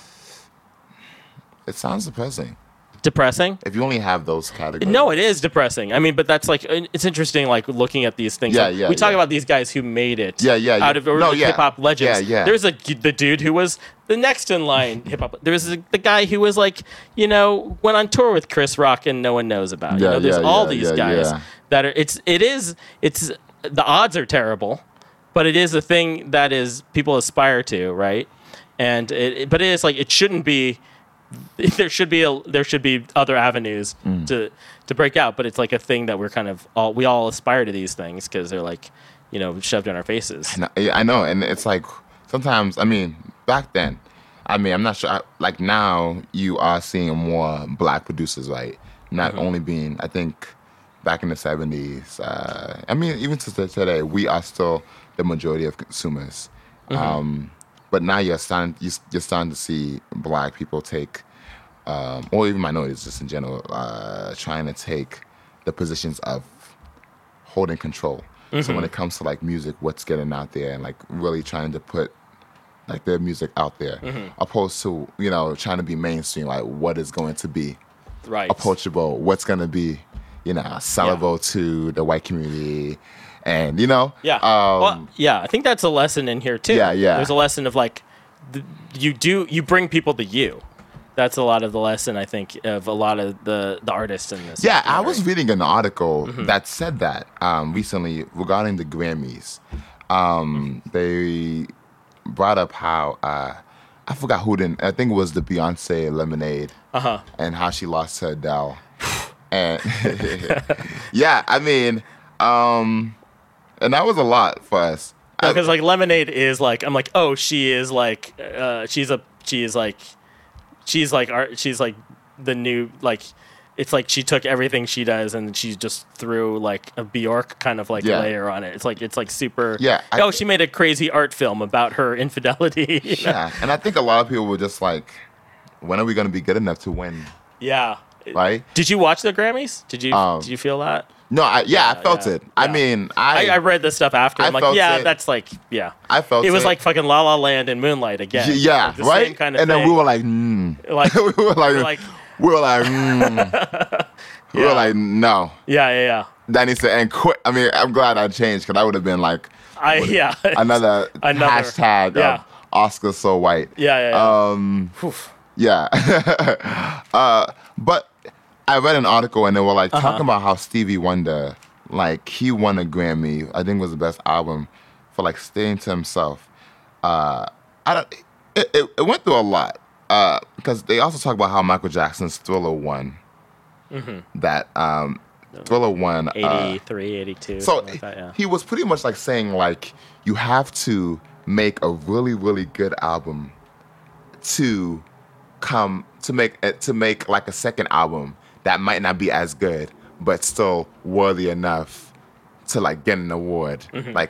It sounds depressing. Depressing? If you only have those categories. No, it is depressing. I mean, but that's like, it's interesting, like looking at these things. We talk about these guys who made it. Out of hip hop legends. There's the dude who was the next in line hip hop. There's the guy who was like, went on tour with Chris Rock and no one knows about. There's all these guys that are. It's the odds are terrible, but it is a thing that is people aspire to, right? And but it is like it shouldn't be. There should be other avenues to break out, but it's like a thing that we're kind of we all aspire to these things because they're like shoved in our faces. I know, and it's like sometimes. I mean, back then, I'm not sure. Like now, you are seeing more black producers, right? Not only being, I think, back in the 70s. I mean, even to today, we are still the majority of consumers. But now you're starting to see black people take, or even minorities just in general, trying to take the positions of holding control. So when it comes to like music, what's getting out there, and like really trying to put like their music out there, opposed to trying to be mainstream, like what is going to be approachable, what's going to be sellable to the white community. And I think that's a lesson in here too. There's a lesson of like you bring people to you. That's a lot of the lesson, I think, of a lot of the artists in this. Yeah, I was reading an article that said that recently regarding the Grammys. They brought up how I forgot who didn't. I think it was the Beyonce Lemonade, and how she lost to Adele. And I mean. And that was a lot for us. Because like Lemonade is like, I'm like, oh, she is like, she's like the new, like, it's like she took everything she does and she just threw like a Bjork kind of like layer on it. It's like super. Yeah. She made a crazy art film about her infidelity. Yeah, and I think a lot of people were just like, when are we going to be good enough to win? Yeah. Right. Did you watch the Grammys? Did you feel that? No, I felt it. Yeah. I mean, I read this stuff after. I'm like, that's like, I felt it. It was like fucking La La Land and Moonlight again. Yeah, like the right. Same kind of and thing. Then we were like, we were like, no. Yeah. That needs to end quick. I mean, I'm glad I changed because I would have been like, another hashtag of Oscar so white. Yeah. But I read an article and they were like talking about how Stevie Wonder, like he won a Grammy. I think it was the best album for like staying to himself. It went through a lot because they also talk about how Michael Jackson's Thriller won. That Thriller won 83, 82. So like that, he was pretty much like saying like you have to make a really really good album to make like a second album that might not be as good but still worthy enough to like get an award.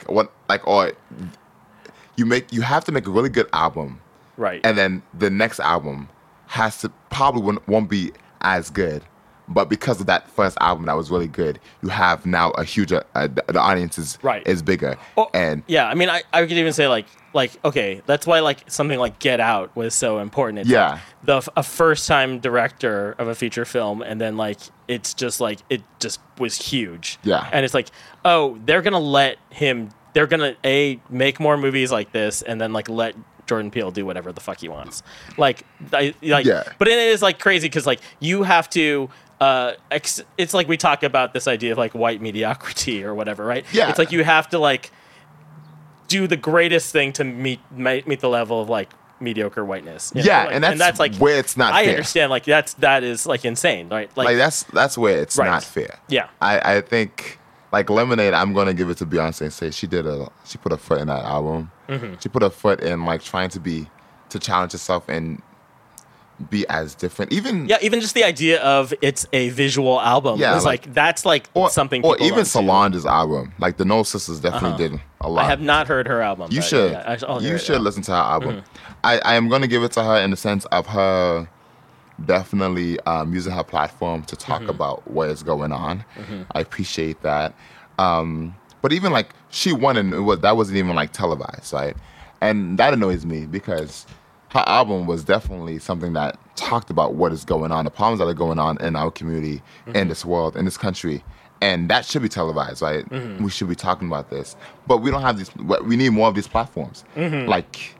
You have to make a really good album, right? And then the next album has to probably won't be as good, But because of that first album that was really good, you have now a huge the audience is bigger. And yeah, I mean, I could even say like okay, that's why like something like Get Out was so important. It's Yeah. like a first time director of a feature film, and then like it's just like it just was huge. Yeah. And it's like, oh, they're gonna let him. They're gonna make more movies like this, and then like let Jordan Peele do whatever the fuck he wants. Like Yeah. But it is like crazy because like you have to. It's like we talk about this idea of like white mediocrity or whatever, right? Yeah. It's like you have to like do the greatest thing to meet the level of like mediocre whiteness. You know? Yeah, Like, and that's like where it's not I fair. understand like that is like insane, right? Like that's where it's Right. not fair. Yeah. I think like Lemonade, I'm gonna give it to Beyonce and say she put a foot in that album. Mm-hmm. She put a foot in like trying to challenge herself and be as different. Even just the idea of it's a visual album is like that's like something. Or people even learn too. Solange's album, like the Noel Sisters definitely did a lot. I have not heard her album. You but should. yeah, I'll hear You it, should yeah. listen to her album. Mhm. I am going to give it to her in the sense of her definitely using her platform to talk about what is going on. Mhm. I appreciate that. But even like she won and that wasn't even like televised, right? And that annoys me because her album was definitely something that talked about what is going on, the problems that are going on in our community, in this world, in this country. And that should be televised, right? Mhm. We should be talking about this. But we don't have these, we need more of these platforms. Mhm. Like,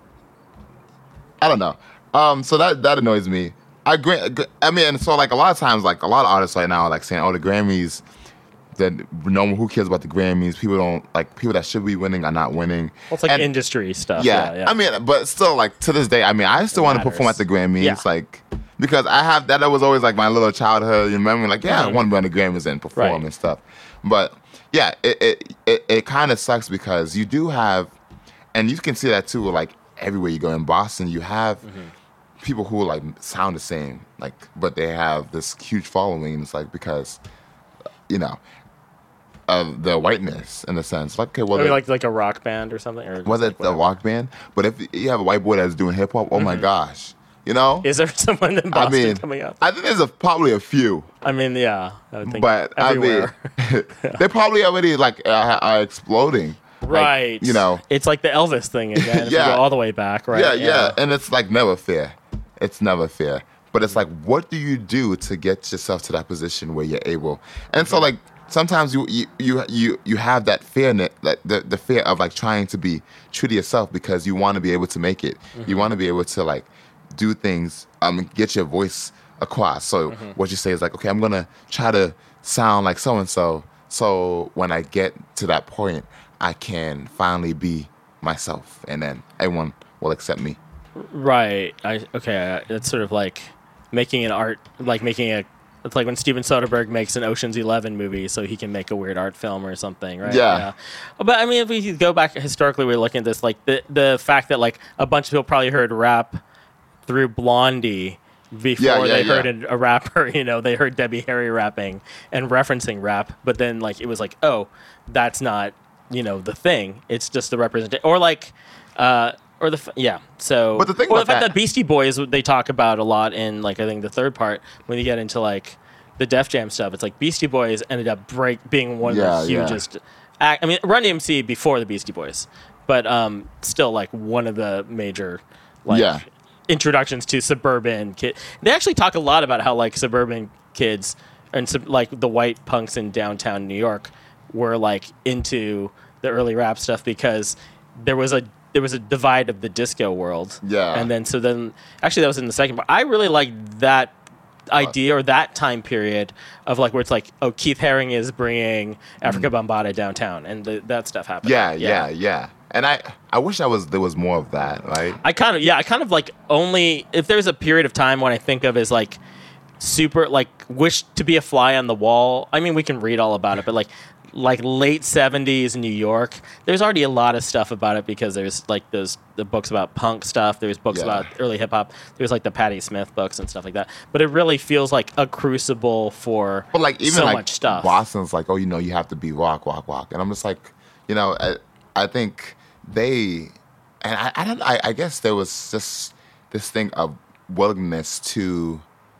I don't know. So that annoys me. I agree. I mean, so like a lot of times, like a lot of artists right now are like saying, oh, the Grammys, that no one who cares about the Grammys. People don't like people that should be winning are not winning. Well, it's like industry stuff. Yeah. I mean, but still, like to this day, I mean, I still want to perform at the Grammys, Yeah. like because I have that. That was always like my little childhood. You remember, like I want to be on the Grammys and perform Right. and stuff. But yeah, it kind of sucks because you do have, and you can see that too. Like everywhere you go in Boston, you have people who like sound the same, like but they have this huge following. It's like because of the whiteness in a sense. Like, okay, well, Maybe like a rock band or something. Or was it the rock band? But if you have a white boy that's doing hip hop, oh my gosh, Is there someone in Boston coming up? I think there's probably a few. I mean, yeah, I would think But everywhere. I mean, they probably already like are exploding. Right. Like, it's like the Elvis thing again. If you go all the way back, right? Yeah. And it's like never fair. It's never fair. But it's like, what do you do to get yourself to that position where you're able? And so like sometimes you have that fear, like the fear of like trying to be true to yourself because you want to be able to make it. You want to be able to like do things, get your voice across. So what you say is like, okay, I'm gonna try to sound like so and so. So when I get to that point, I can finally be myself, and then everyone will accept me. Right. That's sort of like making an art, like making a. It's like when Steven Soderbergh makes an Ocean's 11 movie so he can make a weird art film or something, right? Yeah. But I mean, if we go back historically, we're looking at this, like the fact that like a bunch of people probably heard rap through Blondie before they heard a rapper, they heard Debbie Harry rapping and referencing rap, but then like it was like, oh, that's not, the thing. It's just the representation. Or like, So, but the thing or about the fact that- that Beastie Boys, they talk about a lot in like I think the third part when you get into like the Def Jam stuff. It's like Beastie Boys ended up being one of the hugest. I mean, Run DMC before the Beastie Boys, but still like one of the major introductions to suburban kid. They actually talk a lot about how like suburban kids and like the white punks in downtown New York were like into the early rap stuff because there was a divide of the disco world. Yeah. And then actually that was in the second part. I really liked that idea or that time period of like where it's like, oh, Keith Haring is bringing Africa Bambaataa downtown and that stuff happened. Yeah. And I wish there was more of that, right? I kind of like only if there's a period of time when I think of as like super like wish to be a fly on the wall. I mean, we can read all about it, but like late 70s New York, there's already a lot of stuff about it because there's like the books about punk stuff, there's books about early hip hop, there's like the Patti Smith books and stuff like that. But it really feels like a crucible for like even so like much stuff. Boston's like, oh, you have to be rock. And I'm just like, I think they and I guess there was just this thing of willingness to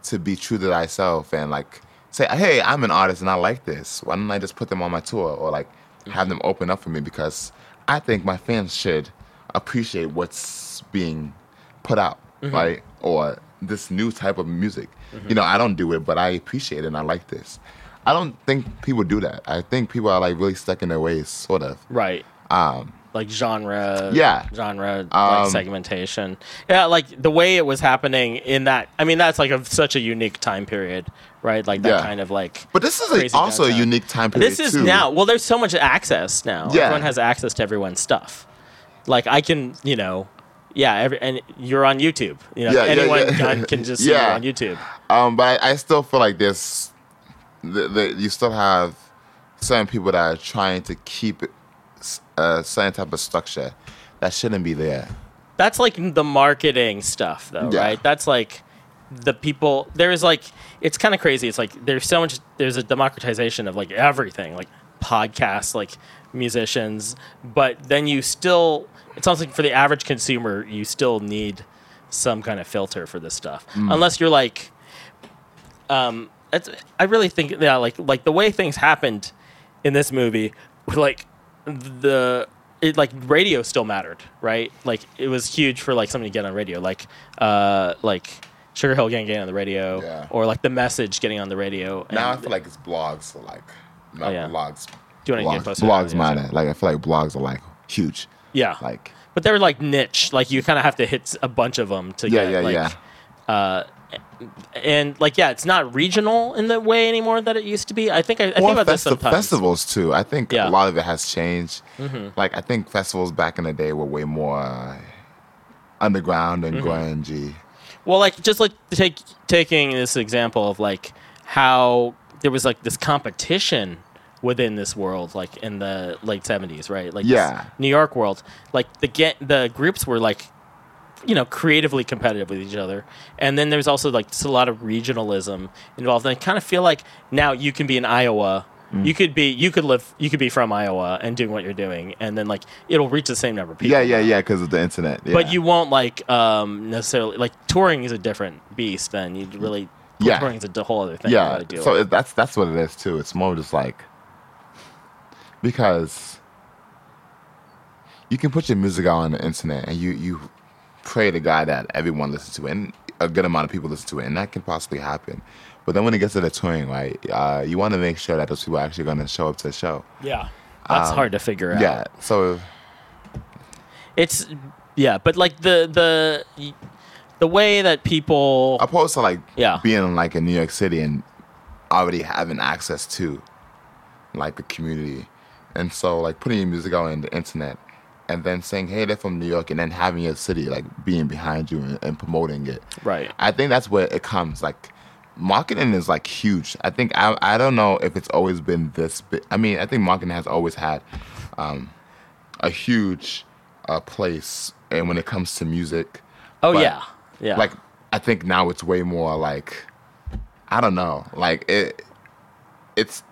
to be true to thyself and like say, hey, I'm an artist and I like this. Why don't I just put them on my tour or like have them open up for me? Because I think my fans should appreciate what's being put out, right? Or this new type of music. You know, I don't do it, but I appreciate it and I like this. I don't think people do that. I think people are like really stuck in their ways, sort of. Right. Like genre. Yeah. Genre like segmentation. Yeah, like the way it was happening in that. I mean, that's like such a unique time period, right? Like that kind of like. But this is also a unique time period. This is now. Well, there's so much access now. Yeah. Everyone has access to everyone's stuff. Like I can, you know. Yeah, and you're on YouTube. You know, anyone can just see you on YouTube. But I still feel like there's, you still have certain people that are trying to keep a certain type of structure that shouldn't be there. That's like the marketing stuff, though, right? That's like the people. There's like, it's kind of crazy. It's like there's a democratization of like everything, like podcasts, like musicians, but then you still. It sounds like for the average consumer, you still need some kind of filter for this stuff. Unless you're like, I really think, like the way things happened in this movie, like radio still mattered, right? Like it was huge for like somebody to get on radio, like Sugar Hill Gang getting on the radio, or like The Message getting on the radio. Now I feel like it's blogs, so like blogs. Do you want to get closer? Blogs matter. Like I feel like blogs are like huge. Yeah, like, but they're like niche. Like you kind of have to hit a bunch of them to get and like it's not regional in the way anymore that it used to be. I think about this sometimes. Festivals too. I think a lot of it has changed. Like I think festivals back in the day were way more underground and grungy. Well, like just like taking this example of like how there was like this competition within this world, like in the late 70s, right? Like this New York world, like the groups were like, you know, creatively competitive with each other, and then there's also like just a lot of regionalism involved. And I kind of feel like now you can be in Iowa, you could be from Iowa and doing what you're doing, and then like it'll reach the same number of people. Yeah, because of the internet. Yeah. But you won't like necessarily like touring is a different beast. Then you really touring is a whole other thing. Yeah, so that's what it is too. It's more just like. Because you can put your music out on the internet and you pray to God that everyone listens to it and a good amount of people listen to it, and that can possibly happen. But then when it gets to the touring, right, you want to make sure that those people are actually going to show up to the show. Yeah, that's hard to figure out. Yeah, so it's but like the way that people opposed to like being like in New York City and already having access to like the community. And so, like, putting your music out on the internet and then saying, hey, they're from New York, and then having your city, like, being behind you and promoting it. Right. I think that's where it comes. Like, marketing is, like, huge. I think, I don't know if it's always been this big. I mean, I think marketing has always had a huge place and when it comes to music. Oh, but, yeah. Like, I think now it's way more, like, I don't know. Like, it's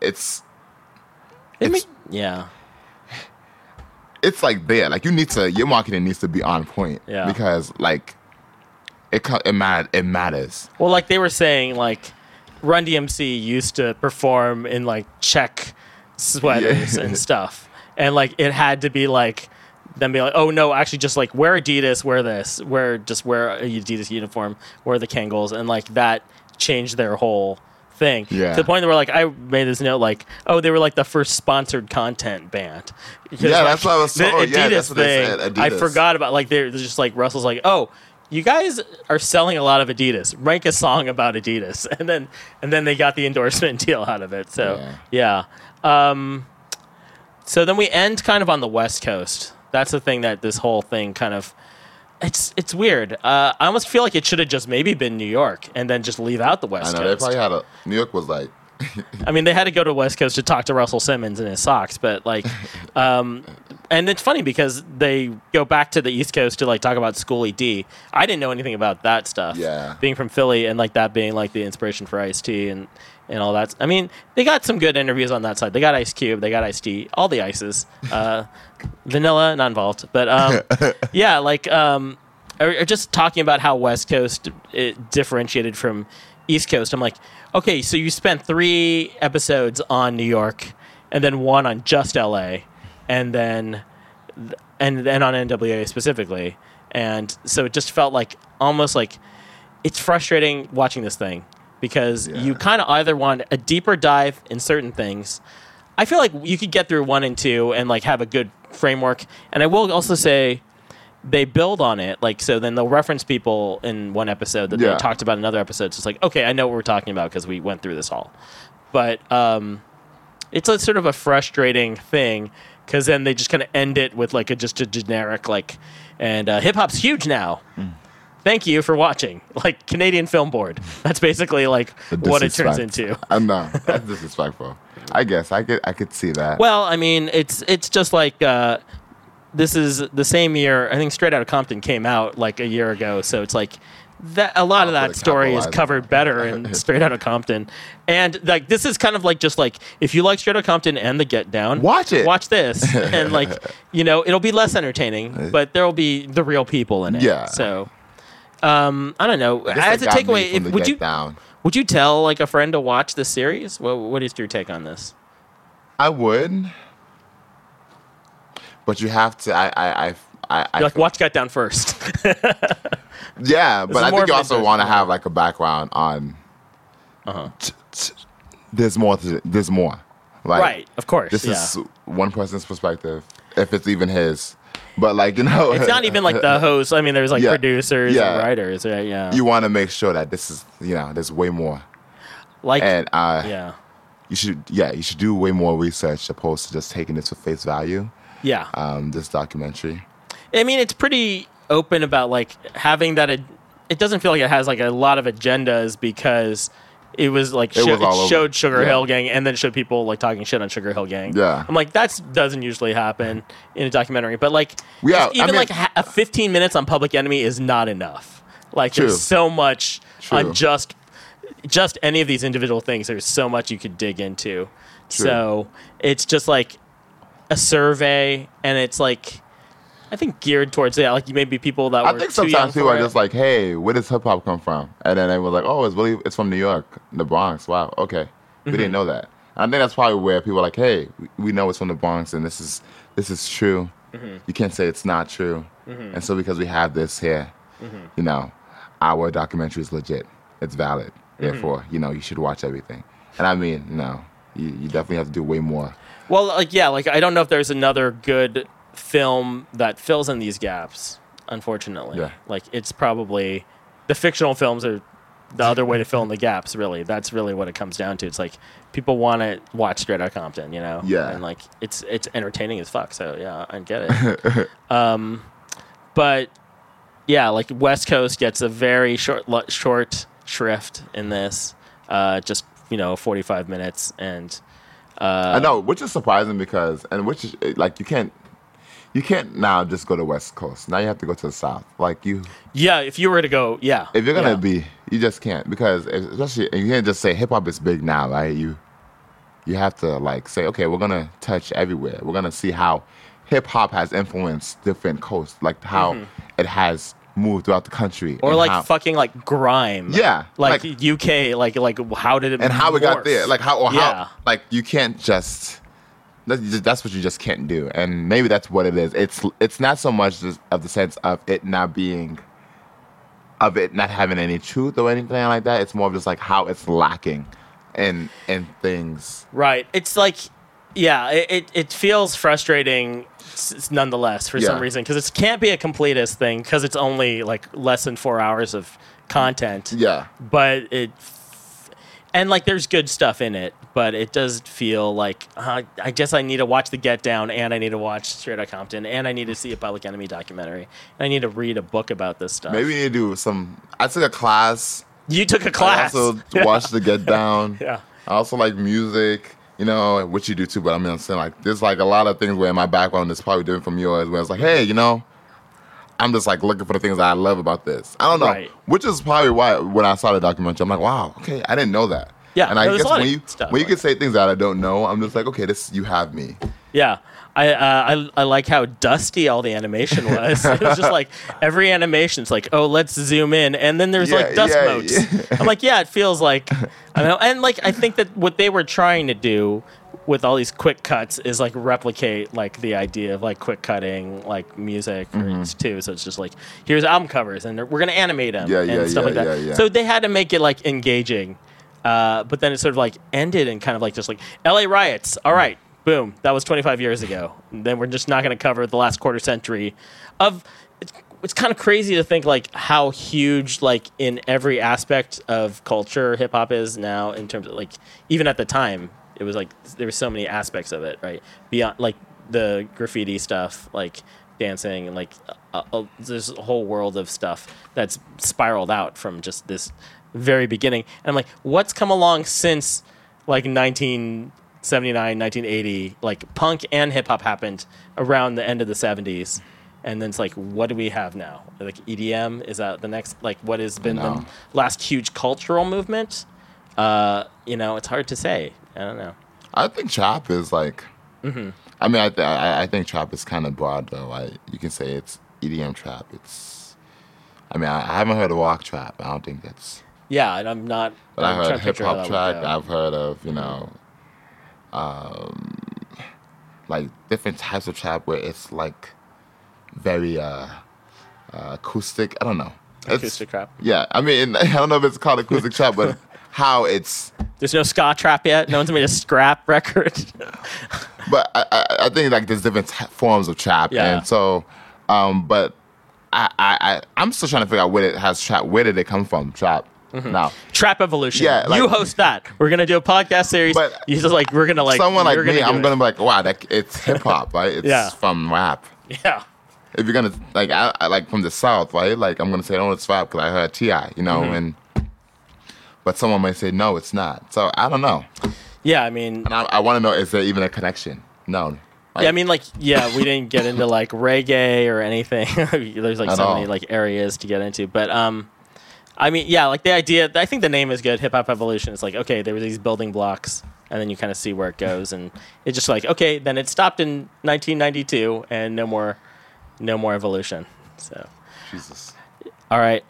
like there. Like your marketing needs to be on point. Yeah. Because like it matters. Well, like they were saying, like Run DMC used to perform in like check sweaters and stuff, and like it had to be like them being like, oh no, actually just like wear Adidas, wear this, wear a Adidas uniform, wear the Kangol, and like that changed their whole thing. Yeah. To the point where like I made this note like, oh, they were like the first sponsored content band. Because, that's what I was told. The Adidas thing, they said, Adidas. I forgot about like they're just like Russell's like, oh, you guys are selling a lot of Adidas. Write a song about Adidas, and then they got the endorsement deal out of it. So so then we end kind of on the West Coast. That's the thing that this whole thing kind of. It's weird. I almost feel like it should have just maybe been New York and then just leave out the West Coast. I know, they probably had New York was like... I mean, they had to go to West Coast to talk to Russell Simmons in his socks, but like... and it's funny because they go back to the East Coast to like talk about Schoolie D. I didn't know anything about that stuff. Yeah. Being from Philly and like that being like the inspiration for Ice-T and all that. I mean, they got some good interviews on that side. They got Ice Cube, they got Ice-T, all the Ices. Vanilla, not involved. But or just talking about how West Coast it differentiated from East Coast. I'm like, okay, so you spent 3 episodes on New York, and then 1 on just LA, and then on NWA specifically, and so it just felt like almost like it's frustrating watching this thing because you kind of either want a deeper dive in certain things. I feel like you could get through 1 and 2 and like have a good framework, and I will also say they build on it, like, so then they'll reference people in one episode that they talked about in another episode. So it's like, okay, I know what we're talking about because we went through this all. But it's a sort of a frustrating thing because then they just kind of end it with like just a generic like, and hip hop's huge now. Thank you for watching. Like Canadian Film Board. That's basically like what it turns into. No, that's disrespectful. I guess I could see that. Well, I mean, it's just like this is the same year. I think Straight Outta Compton came out like a year ago, so it's like that. A lot of that story is covered better in Straight Outta Compton, and like this is kind of like just like if you like Straight Outta Compton and The Get Down, watch this, and like it'll be less entertaining, but there will be the real people in it. Yeah. So I don't know. As a takeaway, would you tell like a friend to watch this series? What is your take on this? I would. But you have to. I like watch Get Down first. Yeah, but I think you also want to have like a background on. There's more. Like, right, of course. This is one person's perspective, if it's even his. But like it's not even like the host. I mean, there's like producers and writers. Right? Yeah. You want to make sure that this is there's way more. Like you should do way more research opposed to just taking this for face value. Yeah. This documentary. I mean, it's pretty open about like having that. It doesn't feel like it has like a lot of agendas because it was like it showed Sugar Hill Gang and then showed people like talking shit on Sugar Hill Gang. Yeah. I'm like, that doesn't usually happen in a documentary, but like even like a 15 minutes on Public Enemy is not enough. Like there's so much on just any of these individual things. There's so much you could dig into. True. So it's just like a survey, and it's like I think geared towards like maybe people that were. I think sometimes people are just like, "Hey, where does hip hop come from?" And then they were like, "Oh, it's from New York, the Bronx." Wow, okay, we didn't know that. I think that's probably where people are like, "Hey, we know it's from the Bronx, and this is true. You can't say it's not true." And so because we have this here, our documentary is legit. It's valid. Therefore, you should watch everything. And I mean, you definitely have to do way more. Well, like I don't know if there's another good film that fills in these gaps, unfortunately. Yeah. Like it's probably the fictional films are the other way to fill in the gaps, really. That's really what it comes down to. It's like people want to watch Straight Outta Compton, Yeah. And like it's entertaining as fuck, so yeah, I get it. But yeah, like West Coast gets a very short shrift in this. Just 45 minutes and I know, which is surprising because, and which is like you can't now just go to West Coast. Now you have to go to the South. Like if you were to go, if you're gonna be, you just can't because especially you can't just say hip hop is big now, right? You have to like say, okay, we're gonna touch everywhere. We're gonna see how hip hop has influenced different coasts, like how it has moved throughout the country, or like fucking like grime, like UK, like how did it and how morph? it got there, like how like you can't just that's what you just can't do, and maybe that's what it is. It's not so much of the sense of it not having any truth or anything like that. It's more of just like how it's lacking in things. Right. It's like it feels frustrating nonetheless for some reason because it can't be a completist thing because it's only like less than 4 hours of content. Yeah. But and like there's good stuff in it, but it does feel like I guess I need to watch The Get Down and I need to watch Straight Outta Compton and I need to see a Public Enemy documentary and I need to read a book about this stuff. Maybe you need to do I took a class. You took a class. I also watched The Get Down. Yeah. I also like music. Which you do too, but I mean, I'm saying like there's like a lot of things where my background is probably different from yours. Where it's like, hey, I'm just like looking for the things that I love about this. I don't know, which is probably why when I saw the documentary, I'm like, wow, okay, I didn't know that. Yeah, and I guess when you can say things that I don't know, I'm just like, okay, you have me. Yeah. I like how dusty all the animation was. It was just like every animation's like, oh, let's zoom in, and then there's like dust motes. I'm like, yeah, it feels like, I know, and like I think that what they were trying to do with all these quick cuts is like replicate like the idea of like quick cutting like music too. So it's just like here's album covers, and we're gonna animate them and stuff like that. Yeah. So they had to make it like engaging, but then it sort of like ended and kind of like just like LA riots. All right. Boom. That was 25 years ago. And then we're just not going to cover the last quarter century of. It's kind of crazy to think like how huge like in every aspect of culture hip hop is now in terms of like even at the time it was like there were so many aspects of it, right? Beyond like the graffiti stuff, like dancing, and like there's a whole world of stuff that's spiraled out from just this very beginning. And I'm like, what's come along since like 1979, 1980, like punk and hip hop happened around the end of the 70s. And then it's like, what do we have now? Like EDM, is that the next, like what has been the last huge cultural movement? It's hard to say. I don't know. I think trap is like, I mean, I think trap is kind of broad though. You can say it's EDM trap. I haven't heard of walk trap. I don't think that's. Yeah, and I'm not. But I heard hip hop trap. I've heard of, like different types of trap where it's like very acoustic. I don't know. Acoustic trap. Yeah, I mean, I don't know if it's called acoustic trap, but how it's. There's no ska trap yet. No one's made a scrap record. But I think like there's different forms of trap, and so, but I'm still trying to figure out where it has trap. Where did it come from? Trap. Now, Trap Evolution. Yeah, like, you host that. We're gonna do a podcast series. But you just like we're gonna like someone like me. I'm gonna be like, wow, it's hip hop, right? It's from rap. Yeah. If you're gonna like, I like from the South, right? Like I'm gonna say, oh, it's rap because I heard T.I., and but someone might say, no, it's not. So I don't know. Yeah, I mean, and I want to know, is there even a connection? No. Like, yeah, I mean, like, we didn't get into like reggae or anything. There's like so many like areas to get into, but I mean, yeah, like the idea. I think the name is good. Hip Hop Evolution. It's like, okay, there were these building blocks, and then you kind of see where it goes, and it's just like, okay, then it stopped in 1992, and no more evolution. So, Jesus. All right.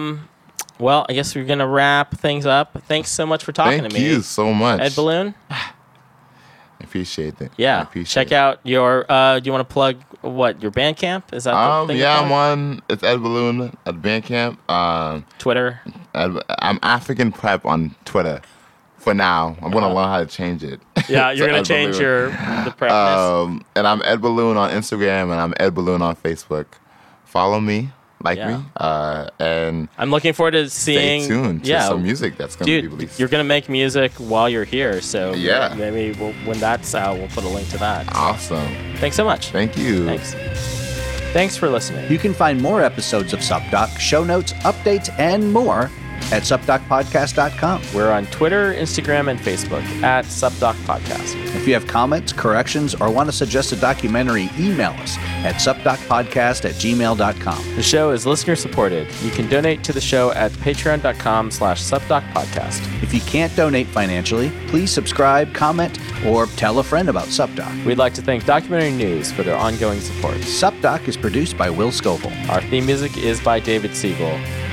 Well, I guess we're gonna wrap things up. Thanks so much for talking to me. Thank you so much, Ed Balloon. I appreciate it. Yeah. Check out your. Do you want to plug what your Bandcamp? Is that the thing? Yeah, I'm on. It's Ed Balloon at Bandcamp. Twitter. I'm African Prep on Twitter. For now, I'm gonna learn how to change it. Yeah, you're gonna change the prepness. And I'm Ed Balloon on Instagram, and I'm Ed Balloon on Facebook. Follow me. Me, and I'm looking forward to seeing. Stay tuned to some music that's going to be released. You're going to make music while you're here, so yeah, maybe when that's out, we'll put a link to that. Awesome. Thanks so much. Thank you. Thanks for listening. You can find more episodes of SupDoc, show notes, updates, and more at supdocpodcast.com. We're on Twitter, Instagram, and Facebook at SupDoc Podcast. If you have comments, corrections, or want to suggest a documentary, email us at supdocpodcast@gmail.com. The show is listener supported. You can donate to the show at patreon.com/SupDocPodcast. If you can't donate financially, please subscribe, comment, or tell a friend about SupDoc. We'd like to thank Documentary News for their ongoing support. SupDoc is produced by Will Scoville. Our theme music is by David Siegel.